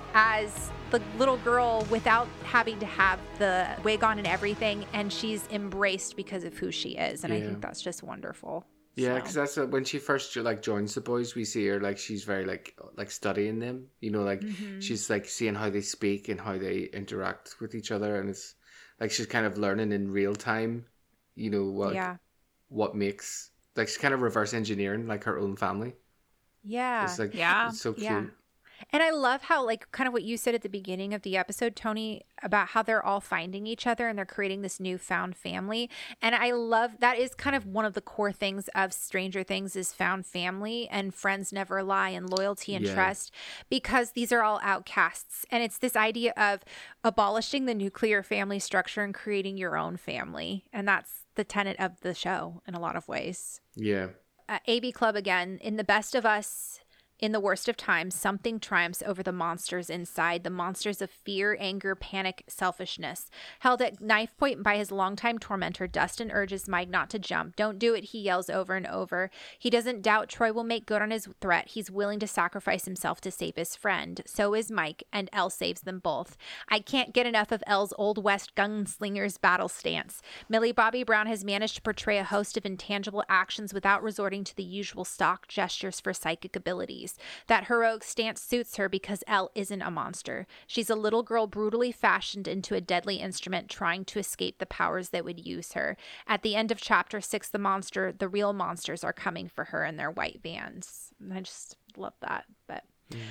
as the little girl without having to have the wig on and everything. And she's embraced because of who she is. And I Yeah. think that's just wonderful. Yeah, So- because that's when she first like joins the boys. We see her like she's very like studying them. You know, like she's like seeing how they speak and how they interact with each other, and it's like she's kind of learning in real time. You know what makes like she's kind of reverse engineering like her own family. Yeah. It's like Yeah. it's so cute. Yeah. And I love how, like, kind of what you said at the beginning of the episode, Tony, about how they're all finding each other and they're creating this newfound family. And I love that is kind of one of the core things of Stranger Things is found family and friends never lie and loyalty and trust, because these are all outcasts. And it's this idea of abolishing the nuclear family structure and creating your own family. And that's the tenet of the show in a lot of ways. Yeah. AV Club again, in the best of us, in the worst of times, something triumphs over the monsters inside, the monsters of fear, anger, panic, selfishness. Held at knife point by his longtime tormentor, Dustin urges Mike not to jump. Don't do it, he yells over and over. He doesn't doubt Troy will make good on his threat. He's willing to sacrifice himself to save his friend. So is Mike, and Elle saves them both. I can't get enough of Elle's Old West gunslinger's battle stance. Millie Bobby Brown has managed to portray a host of intangible actions without resorting to the usual stock gestures for psychic abilities. That heroic stance suits her because Elle isn't a monster. She's a little girl brutally fashioned into a deadly instrument trying to escape the powers that would use her. At the end of chapter 6, the real monsters are coming for her in their white vans. I just love that. But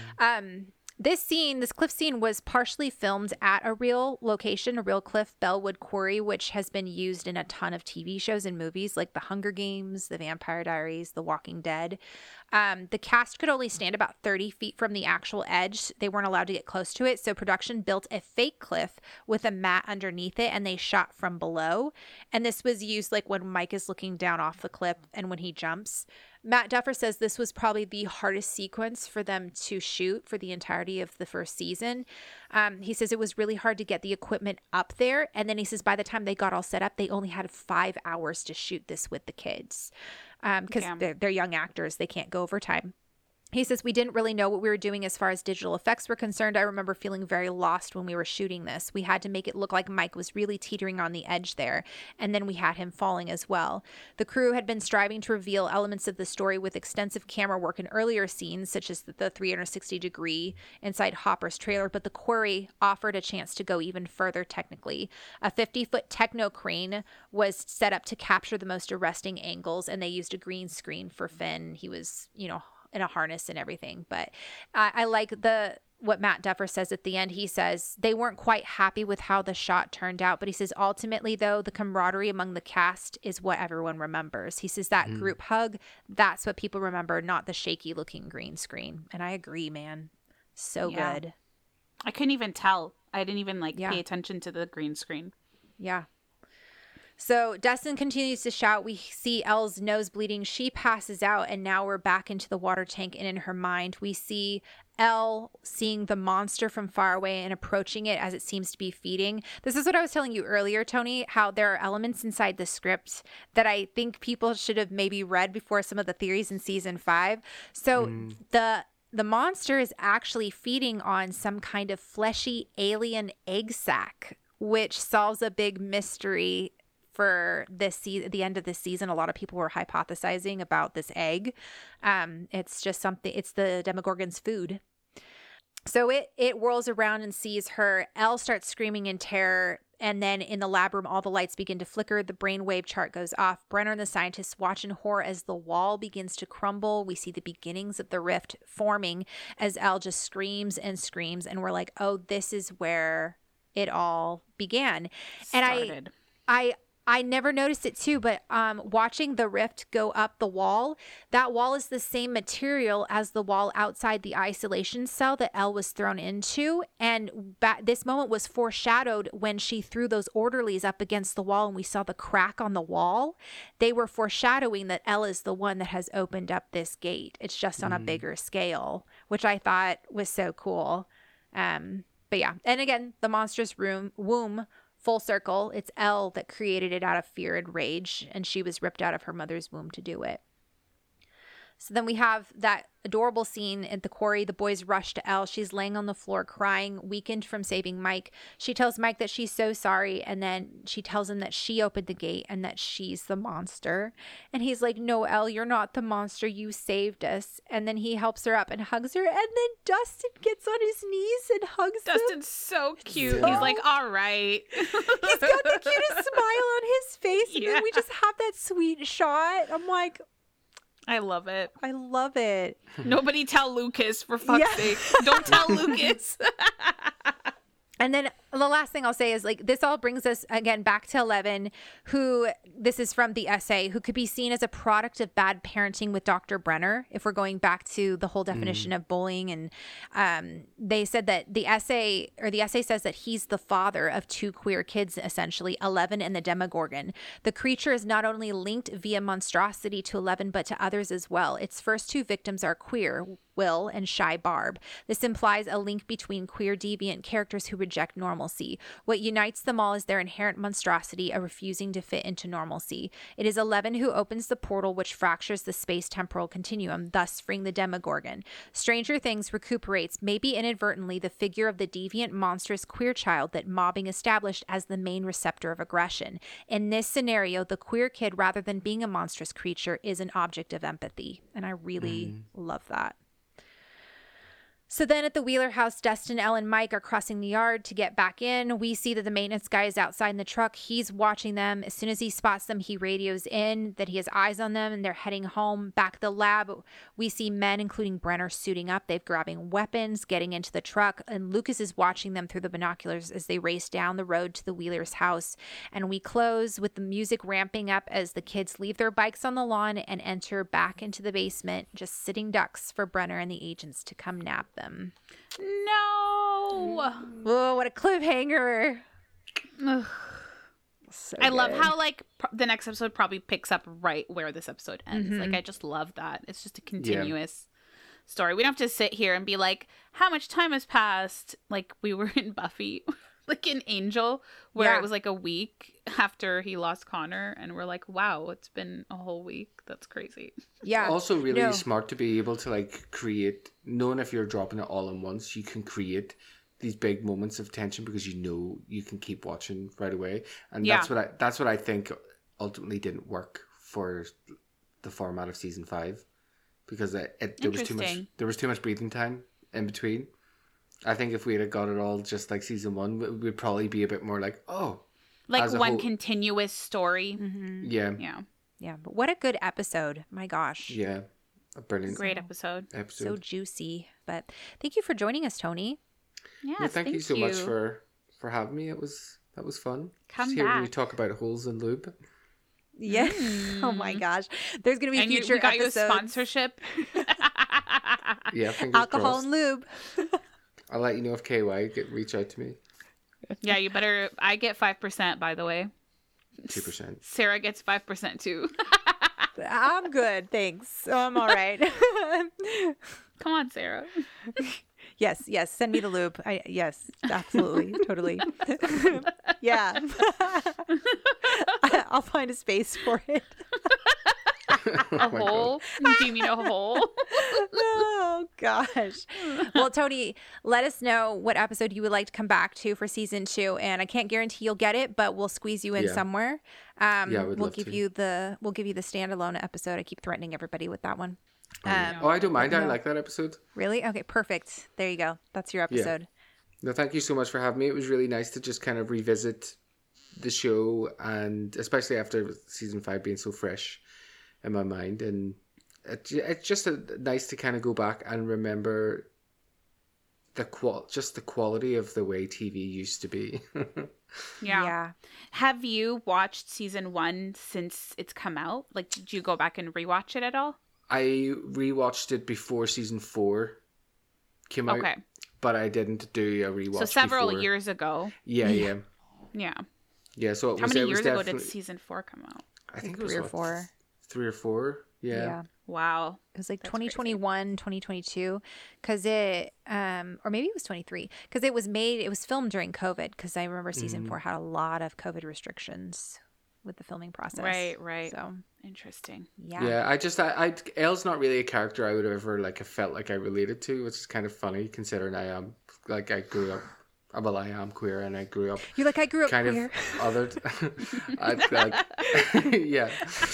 this cliff scene was partially filmed at a real location, a real cliff, Bellwood Quarry, which has been used in a ton of TV shows and movies like The Hunger Games, The Vampire Diaries, The Walking Dead. The cast could only stand about 30 feet from the actual edge. They weren't allowed to get close to it. So production built a fake cliff with a mat underneath it, and they shot from below. And this was used like when Mike is looking down off the cliff and when he jumps. Matt Duffer says this was probably the hardest sequence for them to shoot for the entirety of the first season. He says it was really hard to get the equipment up there. And then he says by the time they got all set up, they only had 5 hours to shoot this with the kids. Because they're young actors. They can't go overtime. He says, we didn't really know what we were doing as far as digital effects were concerned. I remember feeling very lost when we were shooting this. We had to make it look like Mike was really teetering on the edge there. And then we had him falling as well. The crew had been striving to reveal elements of the story with extensive camera work in earlier scenes, such as the 360 degree inside Hopper's trailer. But the quarry offered a chance to go even further technically. A 50-foot techno crane was set up to capture the most arresting angles. And they used a green screen for Finn. He was, in a harness and everything. But I like what Matt Duffer says at the end. He says they weren't quite happy with how the shot turned out, but he says ultimately though, the camaraderie among the cast is what everyone remembers. He says that group hug, that's what people remember, not the shaky looking green screen. And I agree, man. So good. I couldn't even tell. I didn't even pay attention to the green screen. Yeah. So Dustin continues to shout. We see Elle's nose bleeding. She passes out, and now we're back into the water tank, and in her mind, we see Elle seeing the monster from far away and approaching it as it seems to be feeding. This is what I was telling you earlier, Tony, how there are elements inside the script that I think people should have maybe read before some of the theories in season 5. So the monster is actually feeding on some kind of fleshy alien egg sac, which solves a big mystery for the end of this season. A lot of people were hypothesizing about this egg. It's just something, it's the Demogorgon's food. So it whirls around and sees her. Elle starts screaming in terror. And then in the lab room, all the lights begin to flicker. The brainwave chart goes off. Brenner and the scientists watch in horror as the wall begins to crumble. We see the beginnings of the rift forming as Elle just screams and screams. And we're like, oh, this is where it all began. And I never noticed it too, but watching the rift go up the wall, that wall is the same material as the wall outside the isolation cell that Elle was thrown into. And this moment was foreshadowed when she threw those orderlies up against the wall and we saw the crack on the wall. They were foreshadowing that Elle is the one that has opened up this gate. It's just on a bigger scale, which I thought was so cool. But yeah, and again, the monstrous womb, full circle, it's Elle that created it out of fear and rage, and she was ripped out of her mother's womb to do it. So then we have that adorable scene at the quarry. The boys rush to Elle. She's laying on the floor crying, weakened from saving Mike. She tells Mike that she's so sorry, and then she tells him that she opened the gate and that she's the monster. And he's like, no, Elle, you're not the monster. You saved us. And then he helps her up and hugs her, and then Dustin gets on his knees and hugs him. Dustin's so cute. He's like, all right. He's got the cutest smile on his face, and then we just have that sweet shot. I'm like, I love it. I love it. Nobody tell Lucas, for fuck's sake. Don't tell Lucas. And then the last thing I'll say is, like, this all brings us again back to Eleven, who, this is from the essay, who could be seen as a product of bad parenting with Dr. Brenner, if we're going back to the whole definition of bullying. And they said that the essay says that he's the father of two queer kids, essentially, Eleven and the Demogorgon. The creature is not only linked via monstrosity to Eleven, but to others as well. Its first two victims are queer, Will and Shy Barb. This implies a link between queer deviant characters who reject normalcy. What unites them all is their inherent monstrosity, a refusing to fit into normalcy. It is Eleven who opens the portal which fractures the space-temporal continuum, thus freeing the Demogorgon. Stranger Things recuperates, maybe inadvertently, the figure of the deviant, monstrous queer child that mobbing established as the main receptor of aggression. In this scenario, the queer kid, rather than being a monstrous creature, is an object of empathy. And I really love that. So then at the Wheeler house, Dustin, Elle, and Mike are crossing the yard to get back in. We see that the maintenance guy is outside in the truck. He's watching them. As soon as he spots them, he radios in that he has eyes on them, and they're heading home. Back at the lab, we see men, including Brenner, suiting up. They're grabbing weapons, getting into the truck, and Lucas is watching them through the binoculars as they race down the road to the Wheeler's house. And we close with the music ramping up as the kids leave their bikes on the lawn and enter back into the basement, just sitting ducks for Brenner and the agents to come nab them. No. Whoa, what a cliffhanger. So I love good. how, like, the next episode probably picks up right where this episode ends. Like, I just love that. It's just a continuous story. We don't have to sit here and be like, how much time has passed? Like, we were in Buffy, like in Angel, where it was like a week after he lost Connor, and we're like, wow, it's been a whole week. That's crazy. Yeah. Also really smart to be able to, like, create, knowing if you're dropping it all in once, you can create these big moments of tension because you know you can keep watching right away. And that's what I think ultimately didn't work for the format of season 5, because there was too much breathing time in between. I think if we had got it all just like season 1, we'd probably be a bit more like, like one continuous story. Yeah, but what a good episode. My gosh. Yeah, a brilliant. Great episode. So juicy. But thank you for joining us, Tony. Yes, thank you so much for having me. That was fun. Come just back. Hearing you talk about holes and lube. Yeah. Oh my gosh. There's going to be future we got episodes. you a sponsorship. Yeah, fingers Alcohol crossed. and lube. I'll let you know if KY reach out to me. Yeah, you better. I get 5%, by the way. 2%. Sarah gets 5% too. I'm good, thanks. I'm all right. Come on, Sarah. Yes. Send me the lube. Yes, absolutely, totally. Yeah. I'll find a space for it. A hole? Do you mean a hole? Oh gosh. Well, Tony, let us know what episode you would like to come back to for season 2, and I can't guarantee you'll get it, but we'll squeeze you in somewhere. We'll give you the standalone episode. I keep threatening everybody with that one. I don't mind. I like that episode. Really? Okay, perfect. There you go. That's your episode. No, thank you so much for having me. It was really nice to just kind of revisit the show, and especially after season 5 being so fresh in my mind, and it's just nice to kind of go back and remember the quality of the way TV used to be. Yeah. Have you watched season 1 since it's come out? Like, did you go back and rewatch it at all? I rewatched it before season 4 came out, but I didn't do a rewatch. So several before. Years ago. Yeah. Yeah. So how many years ago did season 4 come out? I think it was 3 or 4. 3 or 4. Yeah. Wow. It was like 2021, 2022, because it, or maybe it was 23, because it was filmed during COVID, because I remember season 4 had a lot of COVID restrictions with the filming process. Right. So interesting. Yeah. I Elle's not really a character I would ever like have felt like I related to, which is kind of funny considering I am queer, and I grew up. You're like, I grew up kind queer. Of othered. Yeah.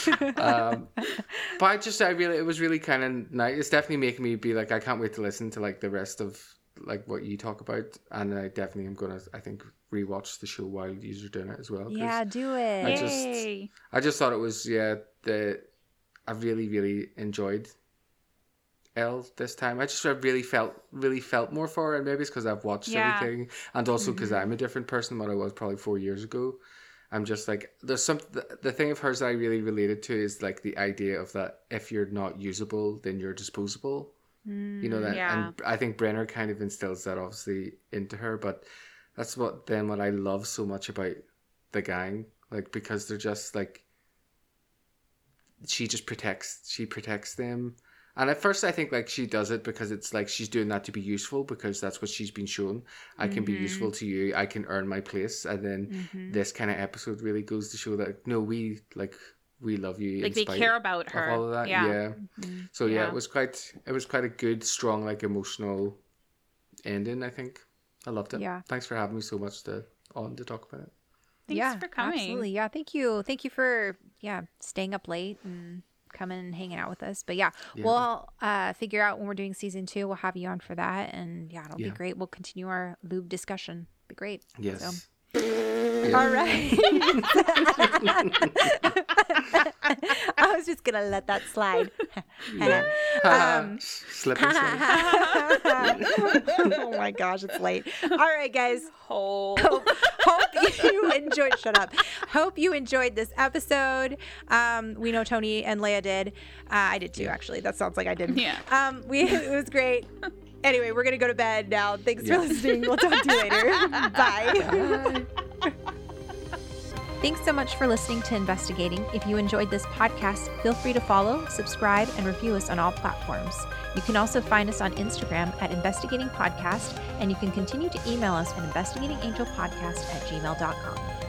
But it was really kind of nice. It's definitely making me be like, I can't wait to listen to like the rest of like what you talk about, and I definitely am gonna, I think, rewatch the show while you're doing it as well. Yeah, do it. I just thought it was I really, really enjoyed Elle this time. I just really felt more for her, and maybe it's because I've watched everything, and also because I'm a different person than what I was probably 4 years ago. I'm just like, there's some, the thing of hers that I really related to is like the idea of that if you're not usable, then you're disposable. You know that, and I think Brenner kind of instills that obviously into her, but that's what I love so much about the gang, like, because they're just like, she protects them. And at first I think like she does it because it's like she's doing that to be useful, because that's what she's been shown. I can be useful to you. I can earn my place. And then this kind of episode really goes to show that no, we love you. Like they care about her. All of that. Yeah. So it was quite a good, strong, like emotional ending. I think I loved it. Yeah. Thanks for having me so much to talk about it. Thanks for coming. Absolutely. Yeah. Thank you for staying up late and coming and hanging out with us. But we'll figure out when we're doing season 2. We'll have you on for that, and it'll be great. We'll continue our lube discussion. Be great. Yes. So. All right. I was just gonna let that slide. Slip and slide. Oh my gosh, it's late. All right, guys. Hope you enjoyed. Shut up. Hope you enjoyed this episode. We know Tony and Leia did. I did too, actually. That sounds like I didn't. Yeah. It was great. Anyway, we're gonna go to bed now. Thanks for listening. We'll talk to you later. Bye. Thanks so much for listening to Investigating. If you enjoyed this podcast, feel free to follow, subscribe, and review us on all platforms. You can also find us on Instagram at Investigating Podcast, and you can continue to email us at investigatingangelpodcast@gmail.com.